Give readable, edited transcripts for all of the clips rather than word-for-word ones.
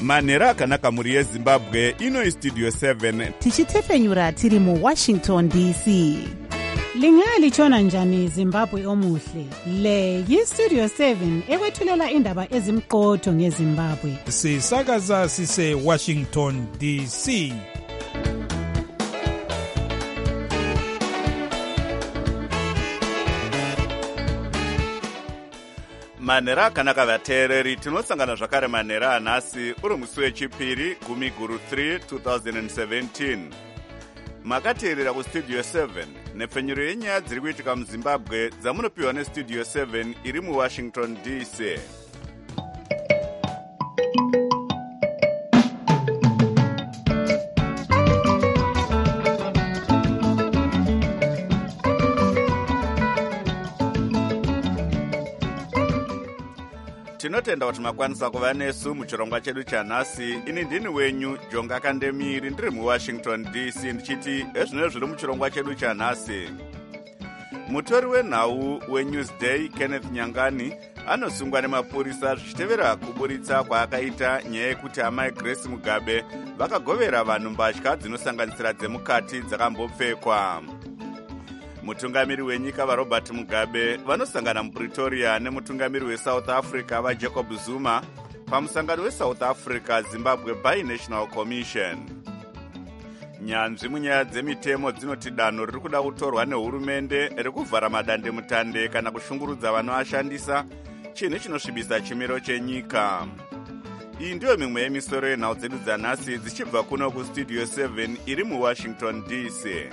manhero akanaka mhuri yezimbabwe. Ino istudio 7 tichitefenyura tiri muWashington DC. Lingalitshona njani Zimbabwe omuhle? Le yistudio 7 ekwethulela indaba ezimqotho ngeZimbabwe. Sisakaza sise Washington DC. manhero akanaka vateereri, tinosangana zvakare manhero anhasi uri musi wechipiri 10/3 2017. Makateerera kustudio 7 nepfenyuro yenyaya dziri kuitika muzimbabwe dzamunopiwa nestudio 7 iri muWashington DC. Tinotenda kuti makwanisa kuva nesu muchirongwa chedu chanhasi. Ini ndini wenyu Jonga Kandemiri, ndiri muWashington DC, ndichiti ezvino zviri muchirongwa chedu chanhasi. Mutori wenhau weNewsday Kenneth Nyangani anosungwa nemapurisa zvichitevera kuburitsa kwaakaita nyaya yekuti amai Grace Mugabe vakagovera vanhu mbatya dzinosanganisira dzemukati dzakambopfekwa. Mutungamiri wenyika vaRobert Mugabe vanosangana muPretoria nemutungamiri weSouth Africa vaJacob Zuma pamusangano weSouth Africa Zimbabwe Bi-National Commission. Nyanzvi munyaya dzemitemo dzinoti danho riri kuda kutorwa nehurumende rekuvhara madandemutande kana kushungurudza vanoashandisa, chinhu chinosvibisa chimiro chenyika. Iyi ndiyo mimwe yemisoro yenhau dzedu dzanhasi dzichibva kuno kustudio 7 iri muWashington DC.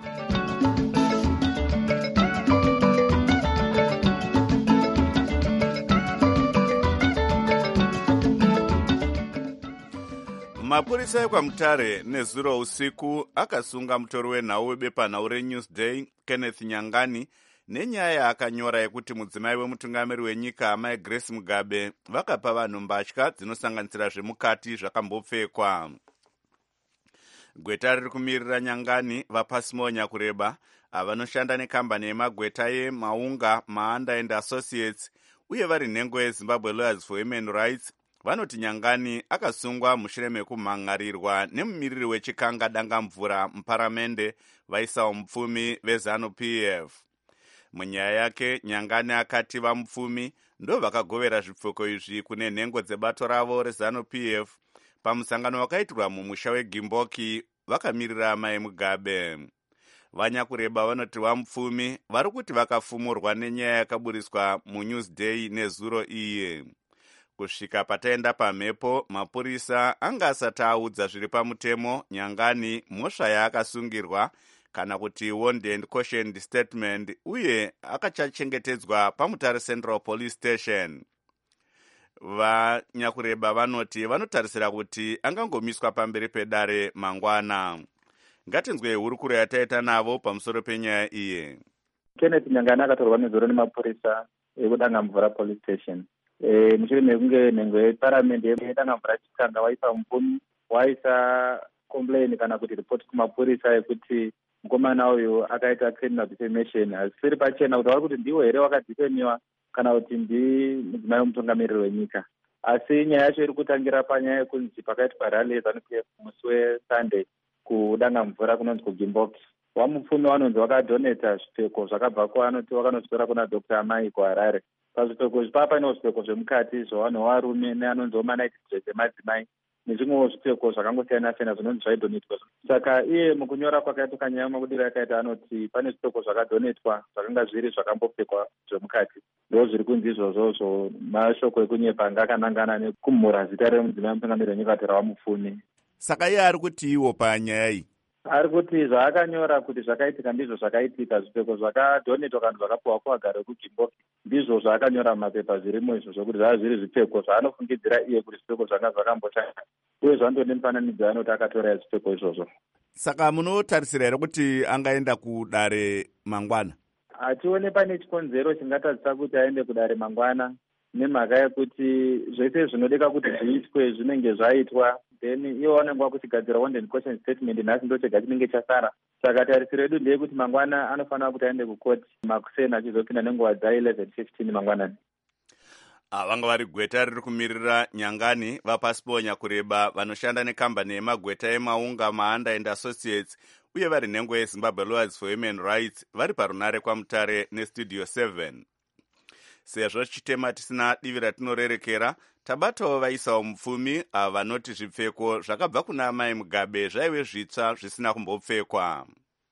Mapurisa ekwaMutare nezuro usiku akasunga mutori wenhau webepanhau reNewsday Kenneth Nyangani nenyaya yaakanyora yekuti mudzimai wemutungamiri wenyika amai Grace Mugabe vakapa vanhu mbatya dzinosanganisira zvemukati zvakambopfekwa. Gweta riri kumirira Nyangani vaPasimo Nyakureba avanoshanda nekambani yemagweta yeMaunga Maanda and Associates uye vari nhengo yeZimbabwe Lawyers for Human Rights vanoti Nyangani akasungwa mushure mekumhangarirwa nemumiriri wechikanga dangamvura muparamende vaisa mupfumi veZANU-PF. Munyaya yake Nyangani akati vamupfumi ndo vakagovera zvipfeko izvi kune nhengo dzebato ravo reZANU-PF pamusangano wakaitirwa mumusha weGimboki vakamirira amai Mugabe. Vanyakureba vanoti vamupfumi vari kuti vakafumurwa nenyaya yakaburiswa muNewsday nezuro iye. Kusvika pataenda pamhepo, mapurisa anga asati audza zviri pamutemo Nyangani mhosva yaakasungirwa kana kuti warned and cautioned statement, uye akachachengetedzwa paMutare Central Police Station. Vanyakureba vanoti vanotarisira kuti angangomiswa pamberi pedare mangwana. Ngatinzwe hurukuro yataita navo pamusoro penyaya iye. Kenneth Nyangani akatorwa nezuro nemapurisa ekudangamvura Police Station. Mushure mekunge nhengo yeparamende yedangamvura chikanga waipa mupfumi waisa complain kana kuti report kumapurisa yekuti mukomana uyu akaita criminal defamation. Asiri pachena kuti kuti ndiwo here wakadifemiwa kana kuti mudzimai wemutungamiriri wenyika. Asi nyaya yacho iri kutangira panyaya yekunzi pakaitwa rally yeZANU-PF musi weSunday kudangamvura kunonzi kuGimboki. Wamupfumi wanonzi wakadoneta zvipfeko zvakabva kuanoti wakanoswera kuna Dr. Amai kuHarare. Pazvipfeko izvi panewo zvipfeko zvemukati zvavanhu varume neanonzi omanaiti dress emadzimai nezvimwewo zvipfeko zvakangosiyana-siyana zvinonzi zvaidonetwa. Saka iye mukunyora kwakaita kanyaya makudiro yakaita anoti pane zvipfeko zvakadonetwa zvakanga zviri zvakambopfekwa zvemukati. Ndo zviri kunzi izvozvozvo mashoko ekunyepa anga akanangana nekumhura zita remudzimai wemutungamiriri wenyika kuti ravamupfumi. Saka iye ari kuti iwo panyaya iyi ari kuti zvaakanyora kuti zvakaitika ndizvo zvakaitika. Zvipfeko zvakadonetwa kana zvakapiwa kuvagari vekuGimboki ndizvo zvaakanyora mumapepa zvirimo izvo zvokuti zvava zviri zvipfeko zvaanofungidzira iye kuti zvipfeko zvanga zvakambotanga, uye zvandone mufananidzo anoti akatora zvipfeko izvozvo. Saka munotarisira here kuti angaenda kudare mangwana? Hatione pane chikonzero chingatadzisa kuti aende kudare mangwana, nemhaka yekuti zvese zvinodeka kuti zviitwe zvinenge zvaitwa, then iwo vanenge vakuchigadzira warned and cautioned statement nhasi ndo chega chinenge chasara. Saka tarisiro yedu ndeyekuti mangwana anofanira kuti aende kukoti makuseni achizopinda nenguva dza 11:15 mangwanani. vanga vari gweta riri kumirira Nyangani vaPasiponya kureba vanoshanda nekambani yemagweta emaunga Maanda and Associates uye vari nhengo yeZimbabwe Lawyers for Human Rights vari parunare kwaMutare neStudio 7. Sezvo chitema tisina divi ratinorerekera, tabatawo vaisawo mupfumi ava vanoti zvipfeko zvakabva kuna Amai Mugabe zvaive zvitsva zvisina kumbopfekwa.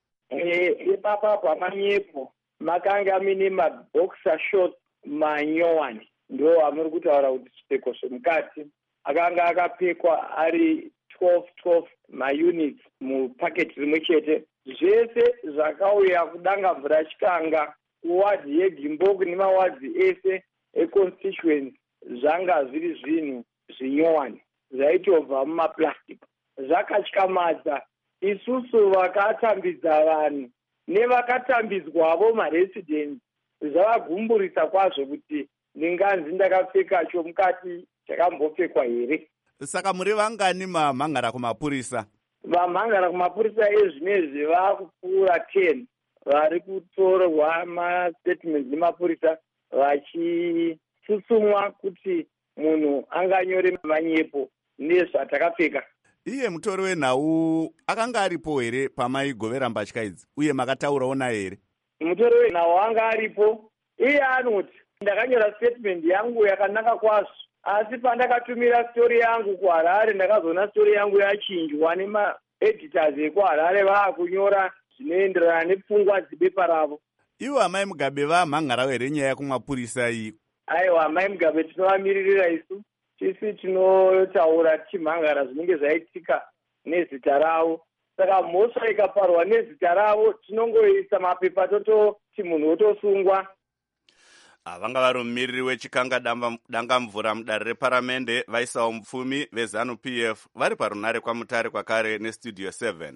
Ipapa pamanyepo makanga mine maboxer short manyowani ndo amuri kutaura kuti zvipfeko zvemukati akanga akapfekwa ari 12 maunits mupaketi rimwe chete. Zvese zvakauya kudanga mvura chikanga kuwadhi yeGimboku nemawadhi ese econstituency zvanga zviri zvinhu zvinyowani zvaitobva mumaplastic. Zvakatyamadza isusu vakatambidza vanhu nevakatambidzwavo maresidents. Zvavagumburisa kwazvo kuti ndinganzi ndakapfeka chomukati chakambopfekwa here. Saka muri vangani mamhangara kumapurisa? Vamhangara kumapurisa ezvinezvi vakupfuura 10 vari kutorwa mastatements nemapurisa vachitsutsumwa kuti munhu anganyore manyepo nezvatakapfeka. Iye mutori wenhau akanga aripo here pamaigovera mbatya idzi uye makataurawo naye here? Mutori wenhau anga aripo. Iye anoti ndakanyora statement yangu yakanaka kwazvo, asi pandakatumira story yangu kuHarare ndakazoona story yangu yachinjwa nemaeditors ekuHarare vaakunyora zvinoenderana nepfungwa dzibepa ravo. Ivo Amai Mugabe vamhangarawo here nyaya yakumapurisa iyi? Aiwa, Amai Mugabe tinovamiririra isu, tisi tinotaura tichimhangara zvinenge zvaitika nezita ravo. Saka mhosva ikaparwa nezita ravo tinongoisa mapepa tototi munhu otosungwa. Vanga vari mumiriri wechikanga dangamvura mudare reparamende vaisawo mupfumi veZanu PF vari parunare kwaMutare kwakare neStudio 7.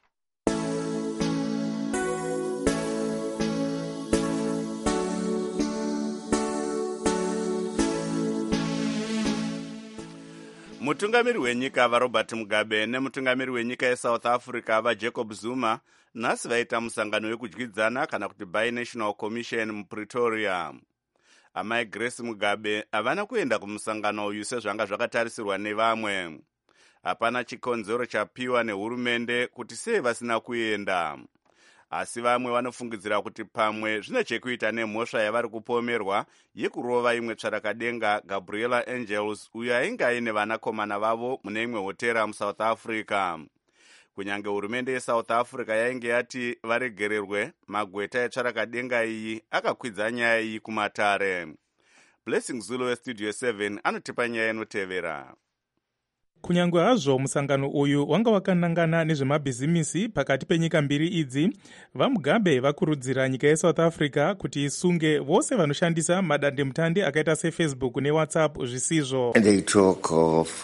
Mutungamiri wenyika vaRobert Mugabe nemutungamiri wenyika yeSouth Africa vaJacob Zuma nhasi vaita musangano wekudyidzana kana kuti Binational Commission muPretoria. Amai Grace Mugabe havana kuenda kumusangano uyu sezvanga zvakatarisirwa nevamwe. Hapana chikonzero chapiwa nehurumende kuti sei vasina kuenda. Asi vamwe vanofungidzira kuti pamwe zvine chekuita nemhosva yavari kupomerwa yekurova imwe tsvarakadenga Gabriela Angels uyo ainge aine vanakomana vavo mune imwe hotera muSouth Africa. Kunyange hurumende yeSouth Africa yainge yati varegererwe, magweta etsvarakadenga iyi akakwidza nyaya iyi kumatare. Blessing Zulu weStudio 7 anotipa nyaya inotevera. Kunyange hazvo musangano uyu wanga wakanangana nezvemabhizimisi pakati penyika mbiri idzi, vaMugabe vakurudzira nyika yeSouth Africa kuti isunge vose vanoshandisa madandemutande akaita seFacebook neWhatsApp zvisizvo. They talk of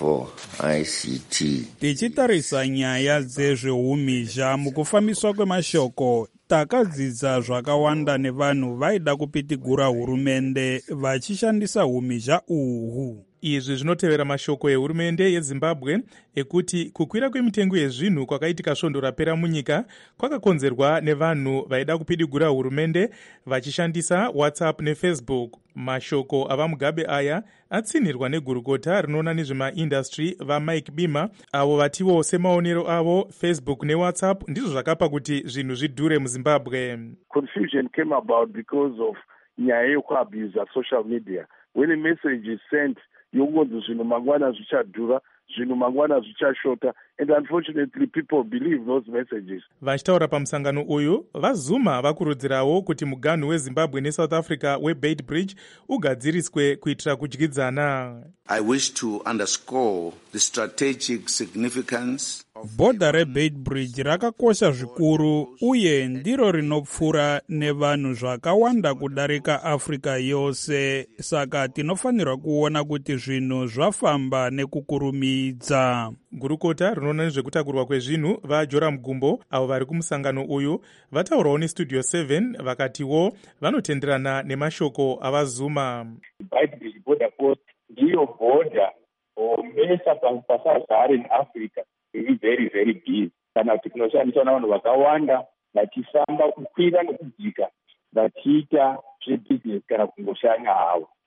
ICT. Tichitarisa nyaya dzezveumhizha mukufambiswa kwemashoko, takadzidza zvakawanda nevanhu vaida kupitigura hurumende vachishandisa umhizha uhu. Izvi zvinotevera mashoko ehurumende yeZimbabwe ekuti kukwira kwemitengo yezvinhu kwakaitika svondo rapera munyika kwakakonzerwa nevanhu vaida kupidigura hurumende vachishandisa WhatsApp neFacebook. Mashoko avaMugabe aya atsinirwa negurukota rinoona nezvemaindastry vaMike Bima, avo vatiwo semaonero avo Facebook neWhatsApp ndizvo zvakapa kuti zvinhu zvidhure muZimbabwe. Confusion came about because of nyaya yekuabuse social media. When a message is sent, yokunzi zvinhu mangwana zvichadhura, zvinhu mangwana zvichashota, and unfortunately people believe those messages. Vachitaura pamusangano uyu, vaZuma vakurudzirawo kuti muganhu weZimbabwe neSouth Africa weBeitbridge ugadziriswe kuitira kudyidzana. I wish to underscore the strategic significance. Bhodha reBeitbridge rakakosha zvikuru uye ndiro rinopfura nevanhu zvakawanda kudarika Africa yose, saka tinofanirwa kuona kuti zvinhu zvafamba nekukurumidza. Gurukota rinoona nezvekutakurwa kwezvinhu vaJoram Gumbo avo vari kumusangano uyu vataurawo neStudio 7 vakatiwo vanotenderana nemashoko avaZuma. Beitbridge border post ndiyo bhodha omesa pasazare neAfrica iri very very busy. Kana kuti kunoshandiswa navanhu vakawanda vachifamba kukwira nekudzika vachiita zvebusiness kana kungoshanya havo.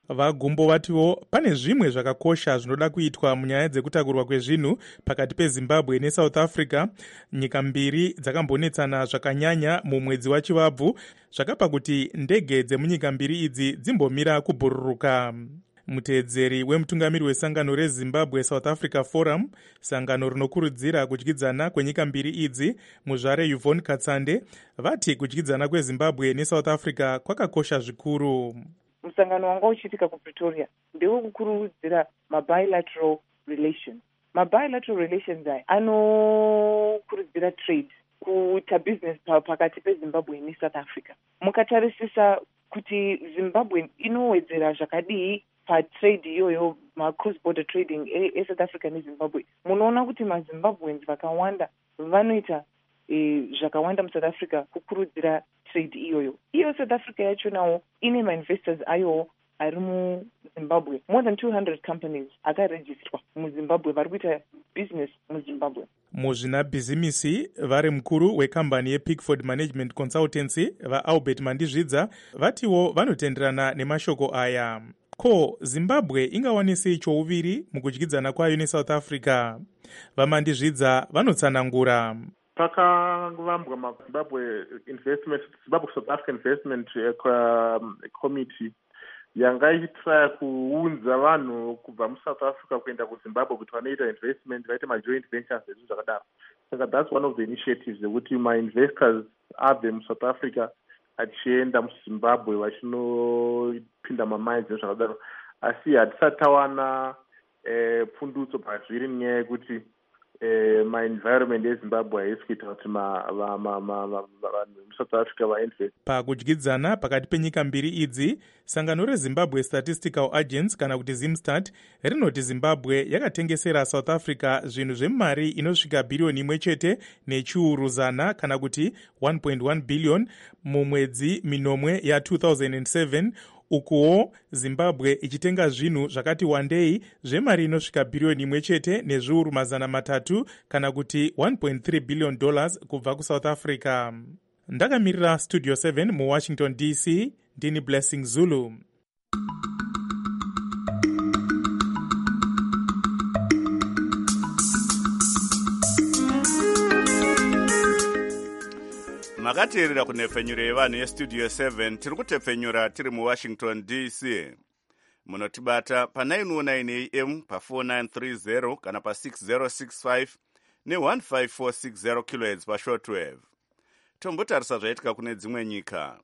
Vagumbovatiwo pane zvimwe zvakakosha zvinoda kuitwa munyaya dzekutakurwa kwezvinhu pakati peZimbabwe neSouth Africa. Nyika mbiri dzakambonetsana zvakanyanya mumwedzi waChivabvu, zvakapa kuti ndege dzemunyika mbiri idzi dzimbomira kubhururuka. Muteedzeri wemutungamiri wesangano reZimbabwe South Africa Forum, sangano rinokurudzira kudyidzana kwenyika mbiri idzi, muzvare Yvonne Katsande, vati kudyidzana kweZimbabwe neSouth Africa kwakakosha zvikuru. Musangano wanga uchiitika kuPretoria ndewe kukurudzira mabilateral relations. Mabilateral relations aya anokurudzira trade, kuita business pakati peZimbabwe neSouth Africa. Mukatarisisa kuti Zimbabwe inowedzera zvakadii patrade iyoyo, ma-cross border trading eSouth Africa neZimbabwe, munoona kuti maZimbabweans vakawanda vanoita zvakawanda muSouth Africa kukurudzira trade iyoyo. Iyo South Africa yacho nawo ine ma-investors ayo ari muZimbabwe. More than 200 companies akaregistrwa muZimbabwe vari kuita business muZimbabwe. Muzvinabhizimisi vari mukuru wekambani yePickford Management Consultancy vaAlbert Mandizvidza vatiwo vanotenderana nemashoko aya. Ko Zimbabwe ingawanisei chouviri mukudyidzana kwayo neSouth Africa? VaMandizvidza vanotsanangura. Pakavambwa maZimbabwe South Africa Investment Committee yanga ichitraya kuunza vanhu kubva muSouth Africa kuenda kuZimbabwe kuti vanoita investment, vaite majoint ventures nezvinhu zvakadaro. Saka that's one of the initiatives zekuti ma-investors abve muSouth Africa achienda muZimbabwe vachinopinda mamines nezvakadaro. Asi hatisati tawana pfundutso pazviri nenyaya yekuti ma-environment eZimbabwe haisi kuita kuti vanhu muSouth Africa vainvest. Pakudyidzana pakati penyika mbiri idzi, sangano reZimbabwe Statistical Agents kana kuti ZimStat rinoti Zimbabwe yakatengesera South Africa zvinhu zvemari inosvika bhiriyoni 1.4 kana kuti 1.1 billion mumwedzi minomwe ya2007, ukuwo Zimbabwe ichitenga zvinhu zvakati wandei zvemari inosvika bhiriyoni 1.3 kana kuti 1.3 billion dollars kubva kuSouth Africa. Ndakamirira Studio 7 muWashington DC, ndini Blessing Zulu. Makateerera kunhepfenyuro yevanhu yestudio 7 tiri kutepfenyura tiri muWashington DC. Munotibata pa919 AM pa4930 kana pa6065 ne15460 kHz pashortwave. Tombotarisa zvaitika kune dzimwe nyika.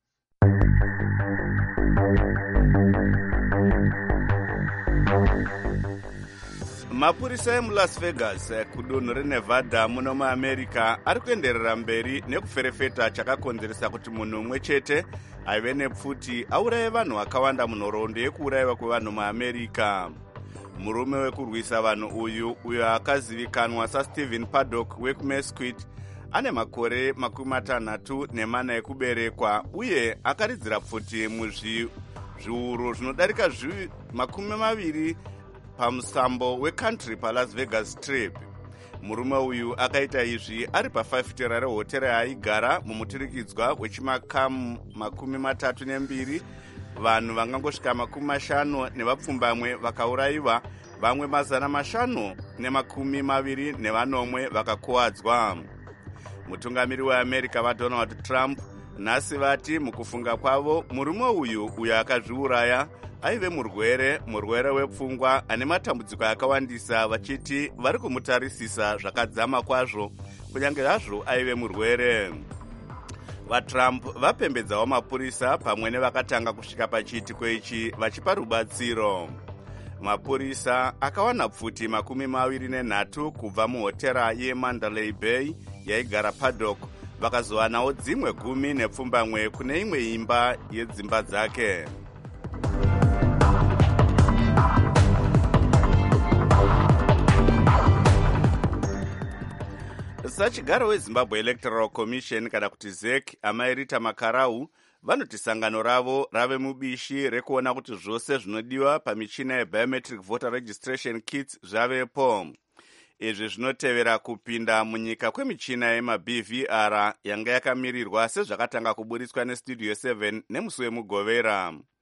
Mapurisa emuLas Vegas kudunhu reNevada muno muAmerica ari kuenderera mberi nekuferefeta chakakonzeresa kuti munhu umwe chete aive nepfuti auraye vanhu vakawanda munhoroondo yekuurayiwa kwevanhu muAmerica. Murume wekurwisa vanhu uyo akazivikanwa saStephen Paddock wekuMesquite ane makore 64 ekuberekwa uye akaridzira pfuti muzviuru zvinodarika 20 pamusambo weCountry paLas Vegas Strip. Murume uyu akaita izvi ari pafafitera rehotera yaaigara mumuturikidzwa wechimakamu 32. Vanhu vangangosvika 50 nevapfumbamwe vakaurayiwa, vamwe 520 vakakuwadzwa. Mutungamiri weAmerica vaDonald Trump nhasi vati mukufunga kwavo murume uyo akazviuraya aive murwere wepfungwa ane matambudziko akawandisa, vachiti vari kumutarisisa zvakadzama kwazvo kunyange hazvo aive murwere. VaTrump vapembedzawo mapurisa pamwe nevakatanga kusvika pachiitiko ichi vachipa rubatsiro. Mapurisa akawana pfuti 23 kubva muhotera yeMandalay Bay yaigara Paddock, vakazowanawo dzimwe 10 nepfumbamwe kune imwe imba yedzimba dzake. Sachigaro weZimbabwe Electoral Commission kana kuti ZEC amairita Makarau vanoti sangano ravo rave mubishi rekuona kuti zvose zvinodiwa pamichina yebiometric voter registration kits zvavepo. Izvi zvinotevera kupinda munyika kwemichina yemaBVR yanga yakamirirwa sezvakatanga kuburitswa neStudio 7 nemusi wemugovera.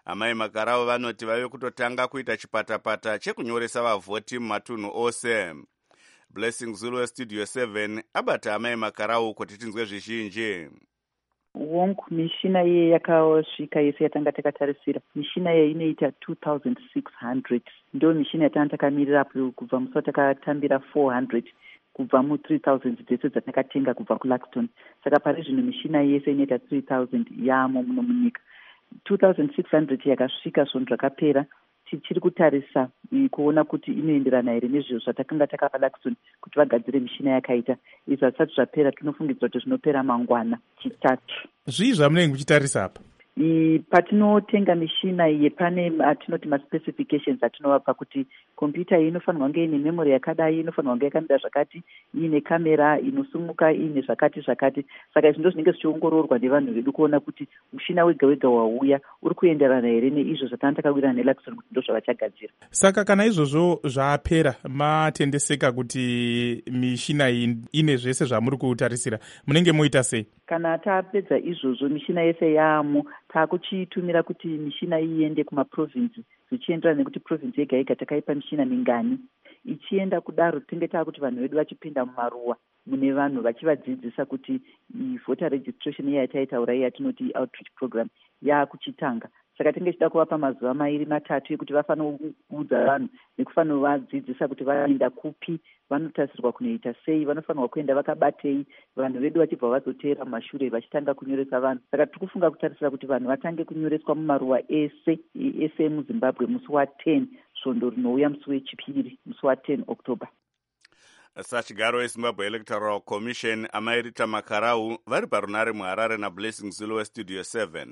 Amai Makarau vanoti vave kutotanga kuita chipatapata chekunyoresa vavhoti mumatunhu ose. Blessing Zulu weStudio 7 abata Amai Makarau kuti tinzwe zvizhinji. Wonk mishina ye yakasvika yese yatanga takatarisira. Mishina ye inoita 2600. Ndo mishina yatanga takamirira kubva musi watakatambira 400 kubva mu3000 dzese dzatakatenga kubva kuLaxton. Saka pari zvino mishina yese inoita 3000 yamo muno munyika. 2600 yakasvika zvonhu zvakapera. Tichiri kutarisa kuona kuti inoenderana here nezviro zvatakanga takapa Laxton kuti vagadzire mishina yakaita. Izvi zvisati zvapera tinofungidzira kuti zvinopera mangwana chitatu. Zvii zvamunenge muchitarisa apa? Patinotenga mishina iyi pane atinoti maspecifications atinovapa kuti kompyuta iyi inofanirwa kunge ine memory yakadai, inofanirwa kunge yakamira zvakati, ine kamera inosumuka, ine zvakati. Saka izvi ndo zvinenge zvichiongororwa nevanhu vedu kuona kuti mushina wega wega wauya uri kuenderana here neizvo zvatanga takawirana neLaxton kuti ndo zvavachagadzira. Saka kana izvozvo zvapera matendeseka kuti mishina iyi ine zvese zvamuri kutarisira, munenge moita sei? Kana tapedza izvozvo mishina yese yamo takuchitumira kuti mishina iende kumaprovinsi zvichienderana nekuti provinsi yega yega takaipa mishina mingani. Ichienda kudaro tinenge takuti vanhu vedu vachipinda mumaruwa mune vanhu vachivadzidzisa kuti voter registration yataitaura yatinoti outreach program yakuchitanga. Saka tinenge tichida kuvapa mazuva 2-3 ekuti vafanira kuudza vanhu nekufanira vadzidzisa kuti vaenda kupi, vanotarisirwa kunoita sei, vanofanirwa kuenda vakabatei, vanhu vedu vachibva vazoteera mumashure vachitanga kunyoresa vanhu. Saka tiri kufunga kutarisira kuti vanhu vatange kunyoreswa mumaruwa ese muZimbabwe musi wa10 svondo rinouya musi wechipiri musi wa10 October. Sachigaro weZimbabwe Electoral Commission Amai Rita Makarau vari parunare muHarare naBlessing Zulu weStudio 7.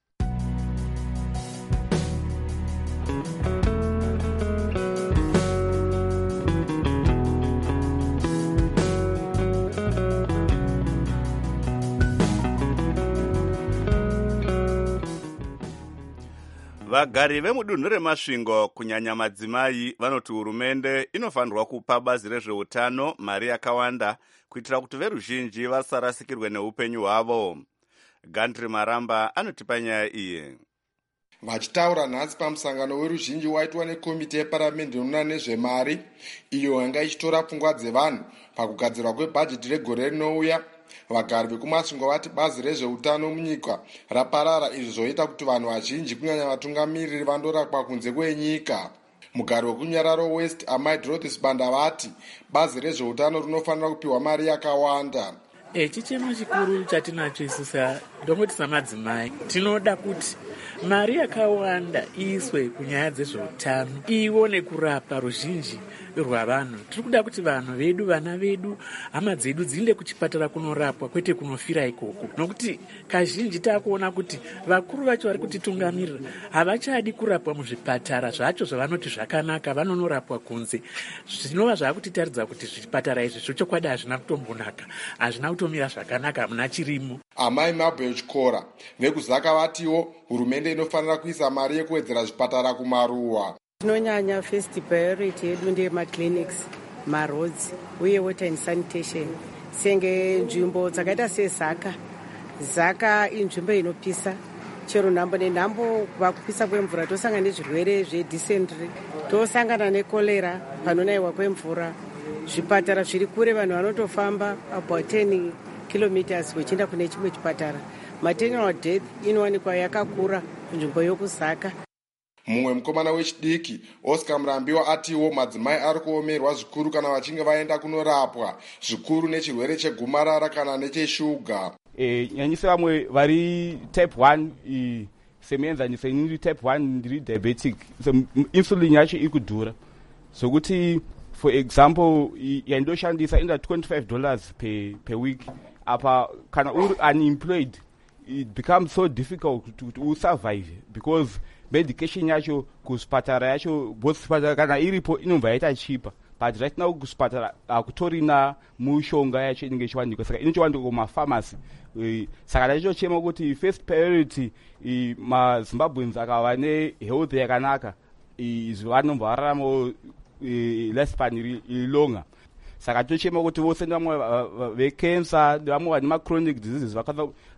Vagari vemudunhu reMasvingo kunyanya madzimai vanoti hurumende inofanirwa kupa bazi rezveutano mari yakawanda kuitira kuti veruzhinji vasarasikirwe neupenyu hwavo. Gandri Maramba anotipa nyaya iyi. Vachitaura nhasi pamusangano weruzhinji waitwa nekomiti yeparamende inoona nezvemari iyo yanga ichitora pfungwa dzevanhu pakugadzirwa kwebhajeti regore rinouya, vagari vekuMasvingo vati bazi rezveutano munyika raparara, izvi zvoita kuti vanhu vazhinji kunyanya vatungamiriri vandorapwa kunze kwenyika. Mugari wekuNyararo West Amai Dorothy Banda vati bazi rezveutano rinofanira kupiwa mari yakawanda. Chichemo chikuru chatinacho isusu ndongoti samadzimai tinoda kuti mari yakawanda iiswe kunyaya dzezveutano, ione kurapa ruzhinji rwavanhu. Tiri kuda kuti vanhu vedu, vana vedu, hama dzedu dziende kuchipatara kunorapwa kwete kunofira ikoko, nokuti kazhinji takuona kuti vakuru vacho vari kutitungamirira havachadi kurapwa muzvipatara zvacho zvavanoti zvakanaka, vanonorapwa kunze. Zvinova zvakutitaridza kuti zvipatara izvi zvochokwadi hazvina kutombonaka, hazvina kutomira zvakanaka, muna chirimo. Amai Mabel Chikora vekuzaka vatiwo hurumende inofanira kuisa mari yekuwedzera zvipatara kumaruwa. Tinonyanya first priority yedu ndemaclinics, maroads uye water and sanitation. Senge nzvimbo dzakaita seZaka inzvimbo inopisa, chero nhambo nenhambo vakupisa kwemvura tosangana nezvirwere zvedysentery, tosangana nekolera panonayiwa kwemvura. Zvipatara zviri kure vanhu vanotofamba about 10 kilometers vachienda kune chimwe chipatara. Maternal death inowanikwa yakakura nzvimbo yokuZaka. Mumwe mukomana wechidiki Oscar Murambiwa atiwo madzimai ari kuomerwa zvikuru kana vachinge vaenda kunorapwa, zvikuru nechirwere chegomarara kana necheshuga. Nyanyisa vamwe vari type 1 semuenzanisa inini type 1 ndiri diabetic, so insulin yacho ikudhura, sokuti for example yandoshandisa enda $25 per week. Apa kana uri unemployed it becomes so difficult to survive because medication yacho kuspatara yacho both spatara kana iripo inobva yaita cheaper, but right now kuspatara akutorina mushonga yacho inenge ichiwanikwa, saka inochiwanikwa kumapharmacy. Saka ndachochema kuti first priority maZimbabweans akava nehealth yakanaka izvi vanomva vararama lifespan ilonga. Saka tochema kuti vose vamwe vecancer, vamwe vane machronic diseases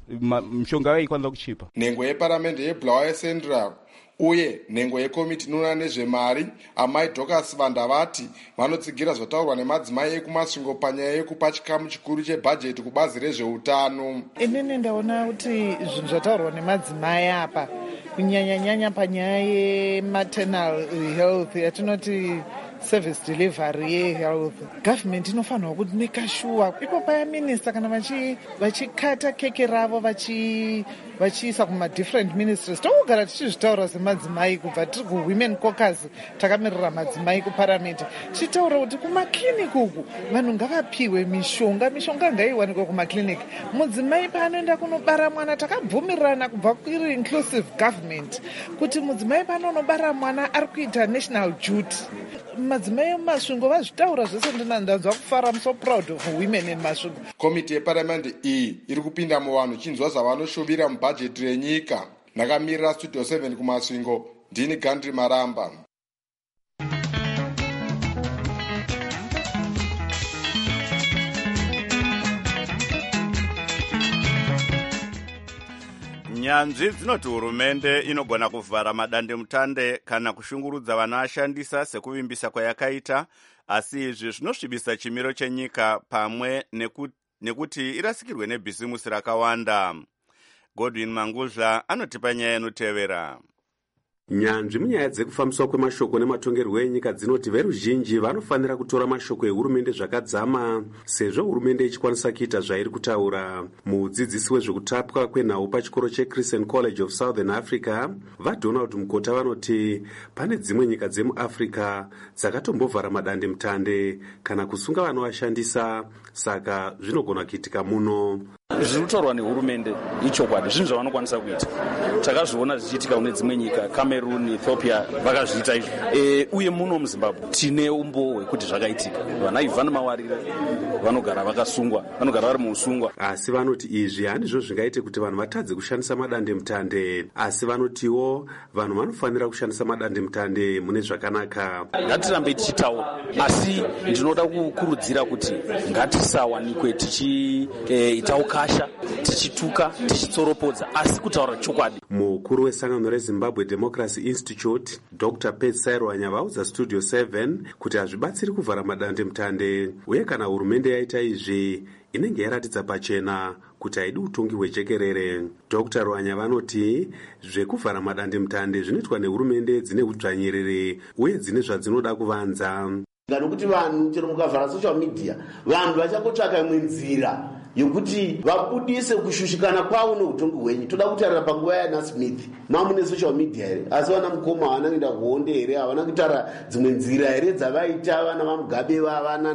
mishonga yayo ikwanisa kuchipa. Nhengo yeparamende yeBulawayo Central uye nhengo yekomiti inoona nezvemari amai Dorcas Vandavati vanotsigira zvataurwa nemadzimai ekumasvingo panyaya yekupa chikamu chikuru chebhajeti kubazi rezveutano. Inini ndaona kuti zvinhu zvataurwa nemadzimai apa kunyanya-nyanya panyaya yematernal health yatinoti service delivery yehealth, government inofanirwa kuti nekashuwa ipo paya minista kana vachikata keke ravo vachiisa kuma-different ministries. Tokugara tichizvitaura semadzimai kubva tiri kuwomen caucus takamirira madzimai kuparamende, tichitaura kuti kumakliniki uku vanhu ngavapiwe mishonga ngaiwanikwe kumakliniki. Mudzimai paanoenda kunobara mwana takabvumirirana kubva iri inclusive government kuti mudzimai paanonobara mwana ari kuita national duty. Madzimai emumasvingo vazvitaura zvese, ndanzwa kufara. I'm so proud of women in masvingo. Komiti yeparamende iyi iri kupinda muvanhu chinzwa zvavanoshuvira mubhajeti renyika. Ndakamirira Studio 7 kumasvingo, ndini Gandhi Maramba. Nyanzvi dzinoti hurumende inogona kuvhara madandemutande kana kushungurudza vanoashandisa sekuvimbisa kwayakaita, asi izvi zvinosvibisa chimiro chenyika pamwe nekuti irasikirwe nebhisimusi rakawanda. Godwin Manguzha anotipa nyaya inotevera. Nyanzvi munyaya dzekufambiswa kwemashoko nematongerwo enyika dzinoti veruzhinji vanofanira kutora mashoko ehurumende zvakadzama, sezvo hurumende ichikwanisa kuita zvairi kutaura. Mudzidzisi wezvekutapwa kwenhau pachikoro cheChristian College of Southern Africa, vaDonald Mukota, vanoti pane dzimwe nyika dzemuAfrica dzakatombovhara madandemutande kana kusunga vanovashandisa, saka zvinogona kuitika muno. Zviri kutaurwa nehurumende ichokwadi, zvinhu zvavanokwanisa kuita. Takazviona zvichiitika kune dzimwe nyika, Cameroon, Ethiopia vakazviita izvi. Uye muno muZimbabwe tine umbo hwekuti zvakaitika. Vana Ivan Mawarire vanogara vakasungwa, vanogara vari muusungwa. Asi vanoti izvi handizvo zvingaite kuti vanhu vatadze kushandisa madandemutande, asi vanotiwo vanhu vanofanira kushandisa madandemutande mune zvakanaka. Ngatirambe tichitaura, asi ndinoda kukurudzira kuti ngatisawanikwe tichiita ukasha, tichituka, tichitsoropodza, asi kutaura chokwadi. Mukuru wesangano reZimbabwe Democracy Institute, Dr. Pet Sairwanya, vaudza Studio 7 kuti hazvibatsiri kuvhara madandemutande, uye kana hurumende yaita izvi inenge yaratidza pachena kuti haidi utongi hwejekerere. Dr. Rwanya vanoti zvekuvhara madandemutande zvinoitwa nehurumende dzine udzvanyiriri uye dzine zvadzinoda kuvanza. Nokuti vanhu chero mukavhara social media, vanhu vachangotsvaka imwe nzira yokuti vabudise kushushikana kwavo neutongi hwenyu. Toda kutarira panguva yana Smith, mamune social media here, asi vana mukoma havana kuenda kuhonde here, havana kutara dzimwe nzira here dzavaita vana vaMugabe vavana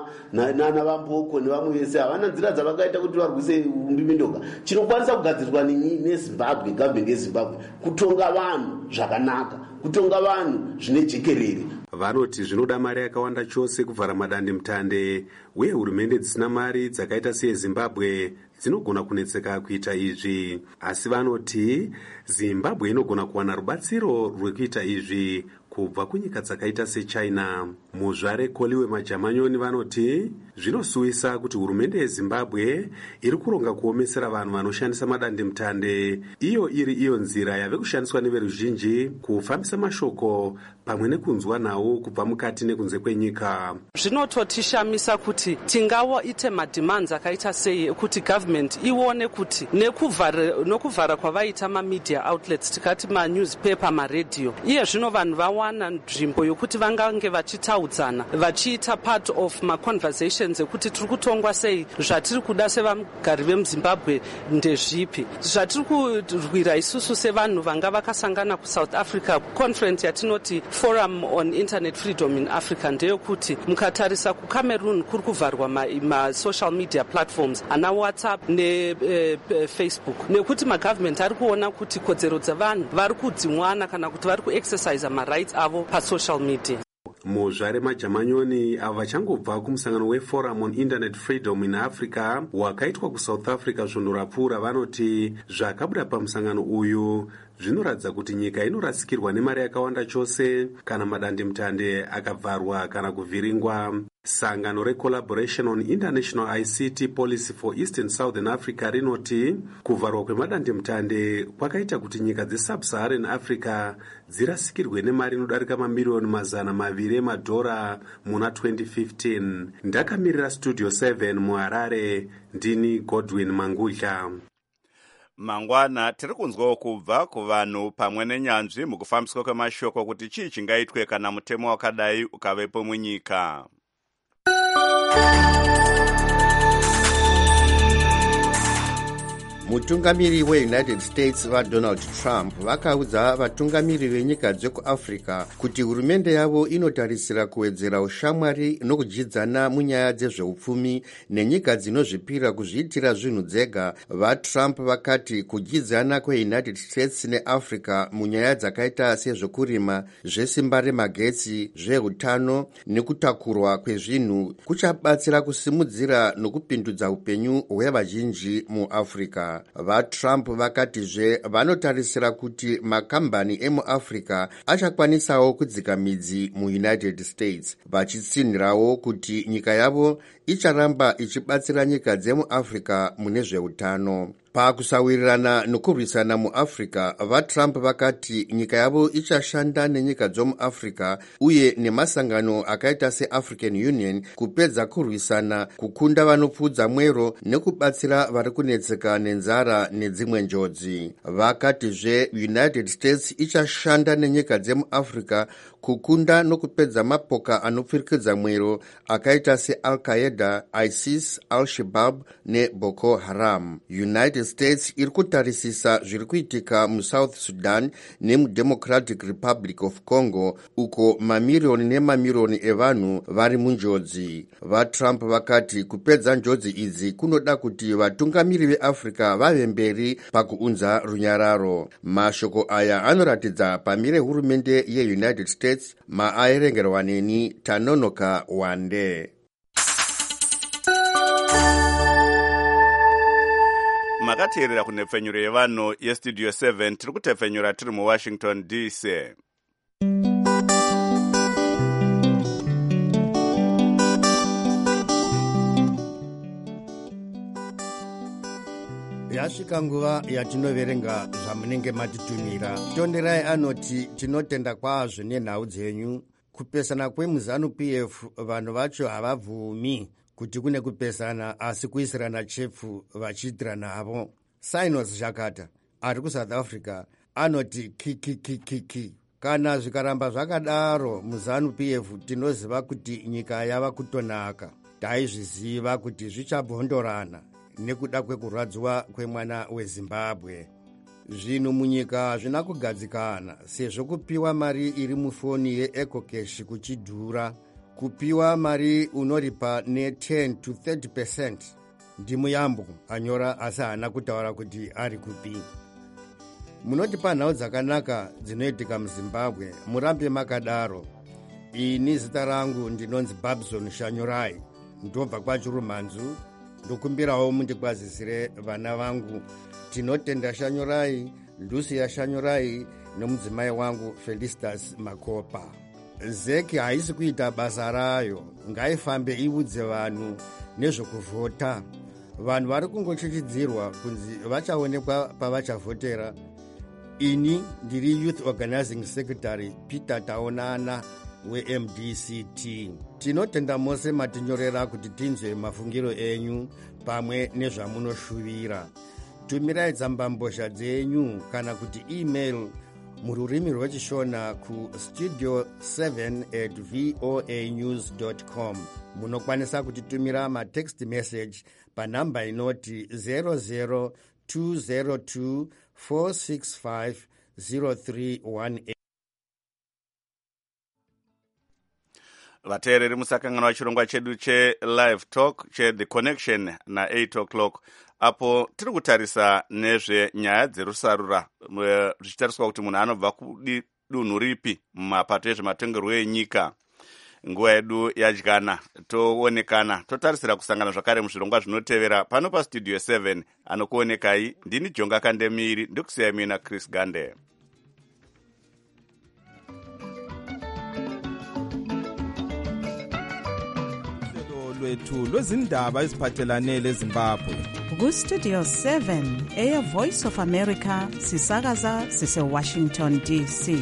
nana vaMboko nevamwe vese, havana nzira dzavakaita kuti varwise umbimindoka. Chinokwanisa kugadzirwa neZimbabwe, gavhmendi yeZimbabwe, kutonga vanhu zvakanaka, kutonga vanhu zvine jekerere. Vanoti zvinoda mari yakawanda chose kuvhara madandemutande, uye hurumende dzisina mari dzakaita seyeZimbabwe dzinogona kunetseka kuita izvi. Asi vanoti Zimbabwe inogona kuwana rubatsiro rwekuita izvi kubva kunyika dzakaita seChina. Muzvare Koliwe Majamanyoni vanoti zvinosuwisa kuti hurumende yeZimbabwe iri kuronga kuomesera vanhu vanoshandisa madandemutande, iyo nzira yave kushandiswa neveruzhinji kufambisa mashoko pamwe nekunzwa nhau kubva mukati nekunze kwenyika. Zvinototishamisa kuti tingaite mademands akaita sei kuti government ione kuti nekuvhara kwavaita mamedia outlets, tikati manewspaper, maradio, iye zvino vanhu vawana nzvimbo yokuti vangange vachitaudzana, vachiita part of maconversations ekuti tiri kutongwa sei, zvatiri kuda sevagari vemuZimbabwe ndezvipi, zvatiri kurwira isusu sevanhu vanga vakasangana kuSouth Africa. Conference yatinoti Forum on Internet Freedom in Africa ndeyekuti mukatarisa kuCameroon kuri kuvharwa ma-social media platforms ana WhatsApp neFacebook, nekuti magovernment ari kuona kuti kodzero dzavanhu vari kudzimwana kana kuti vari kuexercise marights avo pasocial media. Muzvare Majamanyoni ava vachangobva kumusangano weForum on Internet Freedom in Africa wakaitwa kuSouth Africa svondo rapfuura, vanoti zvakabuda pamusangano uyu zvinoratidza kuti nyika inorasikirwa nemari yakawanda chose kana madandemutande akabvarwa kana kuvhiringwa. Sangano reCollaboration on International ICT Policy for Eastern Southern Africa rinoti kuvharwa kwemadandemutande kwakaita kuti nyika dzeSub-Saharan Africa dzirasikirwe nemari inodarika mamiliyoni $200 emadhora muna 2015. Ndakamirira Studio 7 muHarare, ndini Godwin Mangudla. Mangwana tiri kunzwawo kubva kuvanhu pamwe nenyanzvi mukufambiswa kwemashoko kuti chii chingaitwe kana mutemo wakadai ukavepo munyika. Mutungamiri weUnited States vaDonald Trump vakaudza vatungamiri venyika dzekuAfrica kuti hurumende yavo inotarisira kuwedzera ushamwari nokudyidzana munyaya dzezveupfumi nenyika dzinozvipira kuzviitira zvinhu dzega. VaTrump vakati kudyidzana kweUnited States neAfrica munyaya dzakaita sezvekurima, zvesimba remagetsi, zveutano nekutakurwa kwezvinhu kuchabatsira kusimudzira nokupindudza upenyu hwevazhinji muAfrica. VaTrump vakatizve vanotarisira kuti makambani emuAfrica achakwanisawo kudzika midzi muUnited States, vachitsinhirawo kuti nyika yavo icharamba ichibatsira nyika dzemuAfrica mune zveutano. Pakusawirirana nokurwisana muAfrica, vaTrump vakati nyika yavo ichashanda nenyika dzomuAfrica uye nemasangano akaita seAfrican Union kupedza kurwisana, kukunda vanopfudza mwero nekubatsira vari kunetseka nenzara nedzimwe njodzi. Vakatizve United States ichashanda nenyika dzemuAfrica kukunda nokupedza mapoka anopfirikidza mwero akaita seAl-Qaeda, ISIS, Al-Shabaab neBoko Haram. United States iri kutarisisa zviri kuitika muSouth Sudan nemuDemocratic Republic of Congo uko mamiriyoni nemamiriyoni evanhu vari munjodzi. VaTrump vakati kupedza njodzi idzi kunoda kuti vatungamiri veAfrica vave mberi pakuunza runyararo. Mashoko aya anoratidza pamire hurumende yeUnited States maairengerwa neni Tanonoka Wande. Makateerera kunepfenyuro yevanhu yestudio 7 tiri kutepfenyura tiri muWashington DC. Yasvika nguva yatinoverenga zvamunenge matitumira. Tonderai anoti tinotenda kwazvo nenhau dzenyu. Kupesana kweMZANU-PF vanhu vacho havabvumi kuti kune kupesana asi kuisirana chepfu vachiitira navo. Sinus Jakata ari kuSouth Africa anoti kikikikiki. Kana zvikaramba zvakadaro muZANU-PF tinoziva kuti nyika yava kutonaka. Taizviziva kuti zvichabhondorana nekuda kwekurwadziwa kwemwana weZimbabwe. Zvinhu munyika zvina kugadzikana sezvo kupiwa mari iri mufoni yeEcocash kuchidhura. Kupiwa mari unoripa ne10 to 30%. Ndimuyambo anyora asi haana kutaura kuti ari kupi. Munotipa nhau dzakanaka dzinoitika muZimbabwe, murambe makadaro. Ini zita rangu ndinonzi Babson Shanyorai, ndobva kwaChirumanzu. Ndokumbirawo mundikwazisire vana vangu Tinotenda Shanyorai, Lucia Shanyorai nomudzimai wangu Felicitas Makopa. Zeki haisi kuita basa rayo, ngaifambe iudze vanhu nezvokuvhota. Vanhu vari kungochichidzirwa kunzi vachaonekwa pavachavhotera. Ini ndiri Youth Organizing Secretary Peter Taonana weMDCT. Tinotenda mose matinyorera kuti tinzwe mafungiro enyu pamwe nezvamunoshuvira. Tumirai tsambambozha dzenyu kana kuti email mururimi rwechishona ku studio7@voanews.com. Munokwanisa kutitumira matext message panhamba inoti 002-465-0318. Vateereri musakanganwa chirongwa chedu che-Live Talk che-The Connection na8 o'clock. Apo tiri kutarisa nezvenyaya dzerusarura zvichitariswa kuti munhu anobva kudunhu ripi mumapato ezvematongerwo enyika. Nguva yedu yadyana, toonekana, totarisira kusangana zvakare muzvirongwa zvinotevera pano pastudio 7. Anokuonekai ndini Jonga Kandemiri, ndikusiyai mina Chris Gande. lwethu lwezindaba eziphathelane leZimbabwe. Ku-Studio 7 eya-Voice of America sisakaza sise-Washington DC.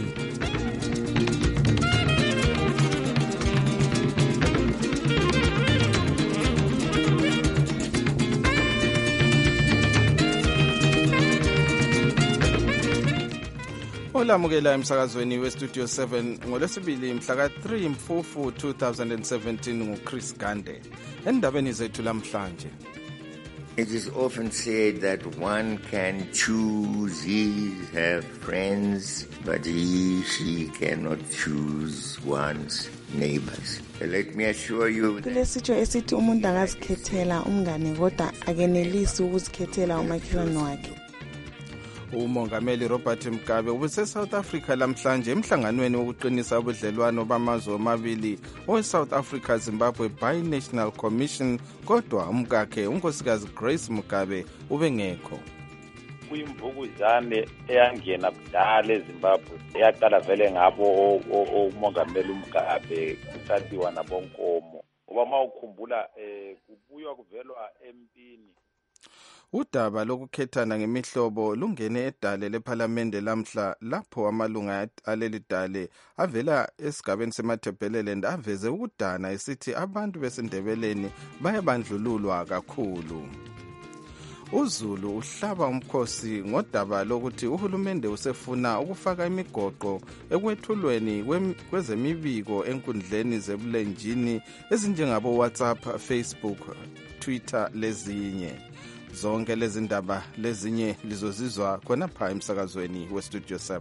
Olamukela emsakazweni weStudio 7 ngolwesibili mhla ka-3 Mfufu 2017 nguChris Gande. Endabeni zethu lamhlanje. It is often said that one can choose her friends, but she cannot choose one's neighbors. Let me assure you. Kulesitsho esithi umuntu angazikhethela umngane kodwa akenelisi ukuzikhethela umakhelwane wakhe. Umongameli Robert Mugabe ubuse-South Africa lamhlanje emhlanganweni wokuqinisa ubudlelwano bamazwe omabili owe-South Africa Zimbabwe Bi-National Commission, kodwa umkakhe unkosikazi Grace Mugabe ubengekho. Kuyimvukuzane eyangena kudala eZimbabwe eyaqala vele ngabo umongameli uMugabe kuthathiwa nabonkomo. Ngoba mawukhumbula kubuywa kuvelwa empini. Udaba lokukhethana ngemihlobo lungene edale lephalamende lamhla lapho amalunga aleli dale avela esigabeni seMatabeleland aveze ukudana esithi abantu besindebeleni bayabandlululwa kakhulu. uZulu uhlaba umkhosi ngodaba lokuthi uhulumende usefuna ukufaka imigoqo ekwethulweni kwezemibiko enkundleni zebulenjini ezinjengabo WhatsApp, Facebook, Twitter lezinye. Zonke lezi ndaba lezinye lizozizwa khona pha emsakazweni weStudio 7.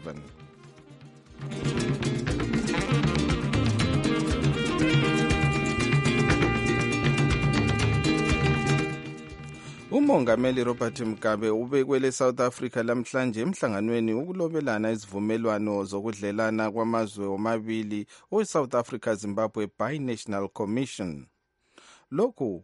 Umongameli Robert Mugabe ubekwele South Africa lamhlanje emhlanganweni wokulobelana izivumelwano zokudlelana kwamazwe omabili we-South Africa Zimbabwe Bi-National Commission. Lokhu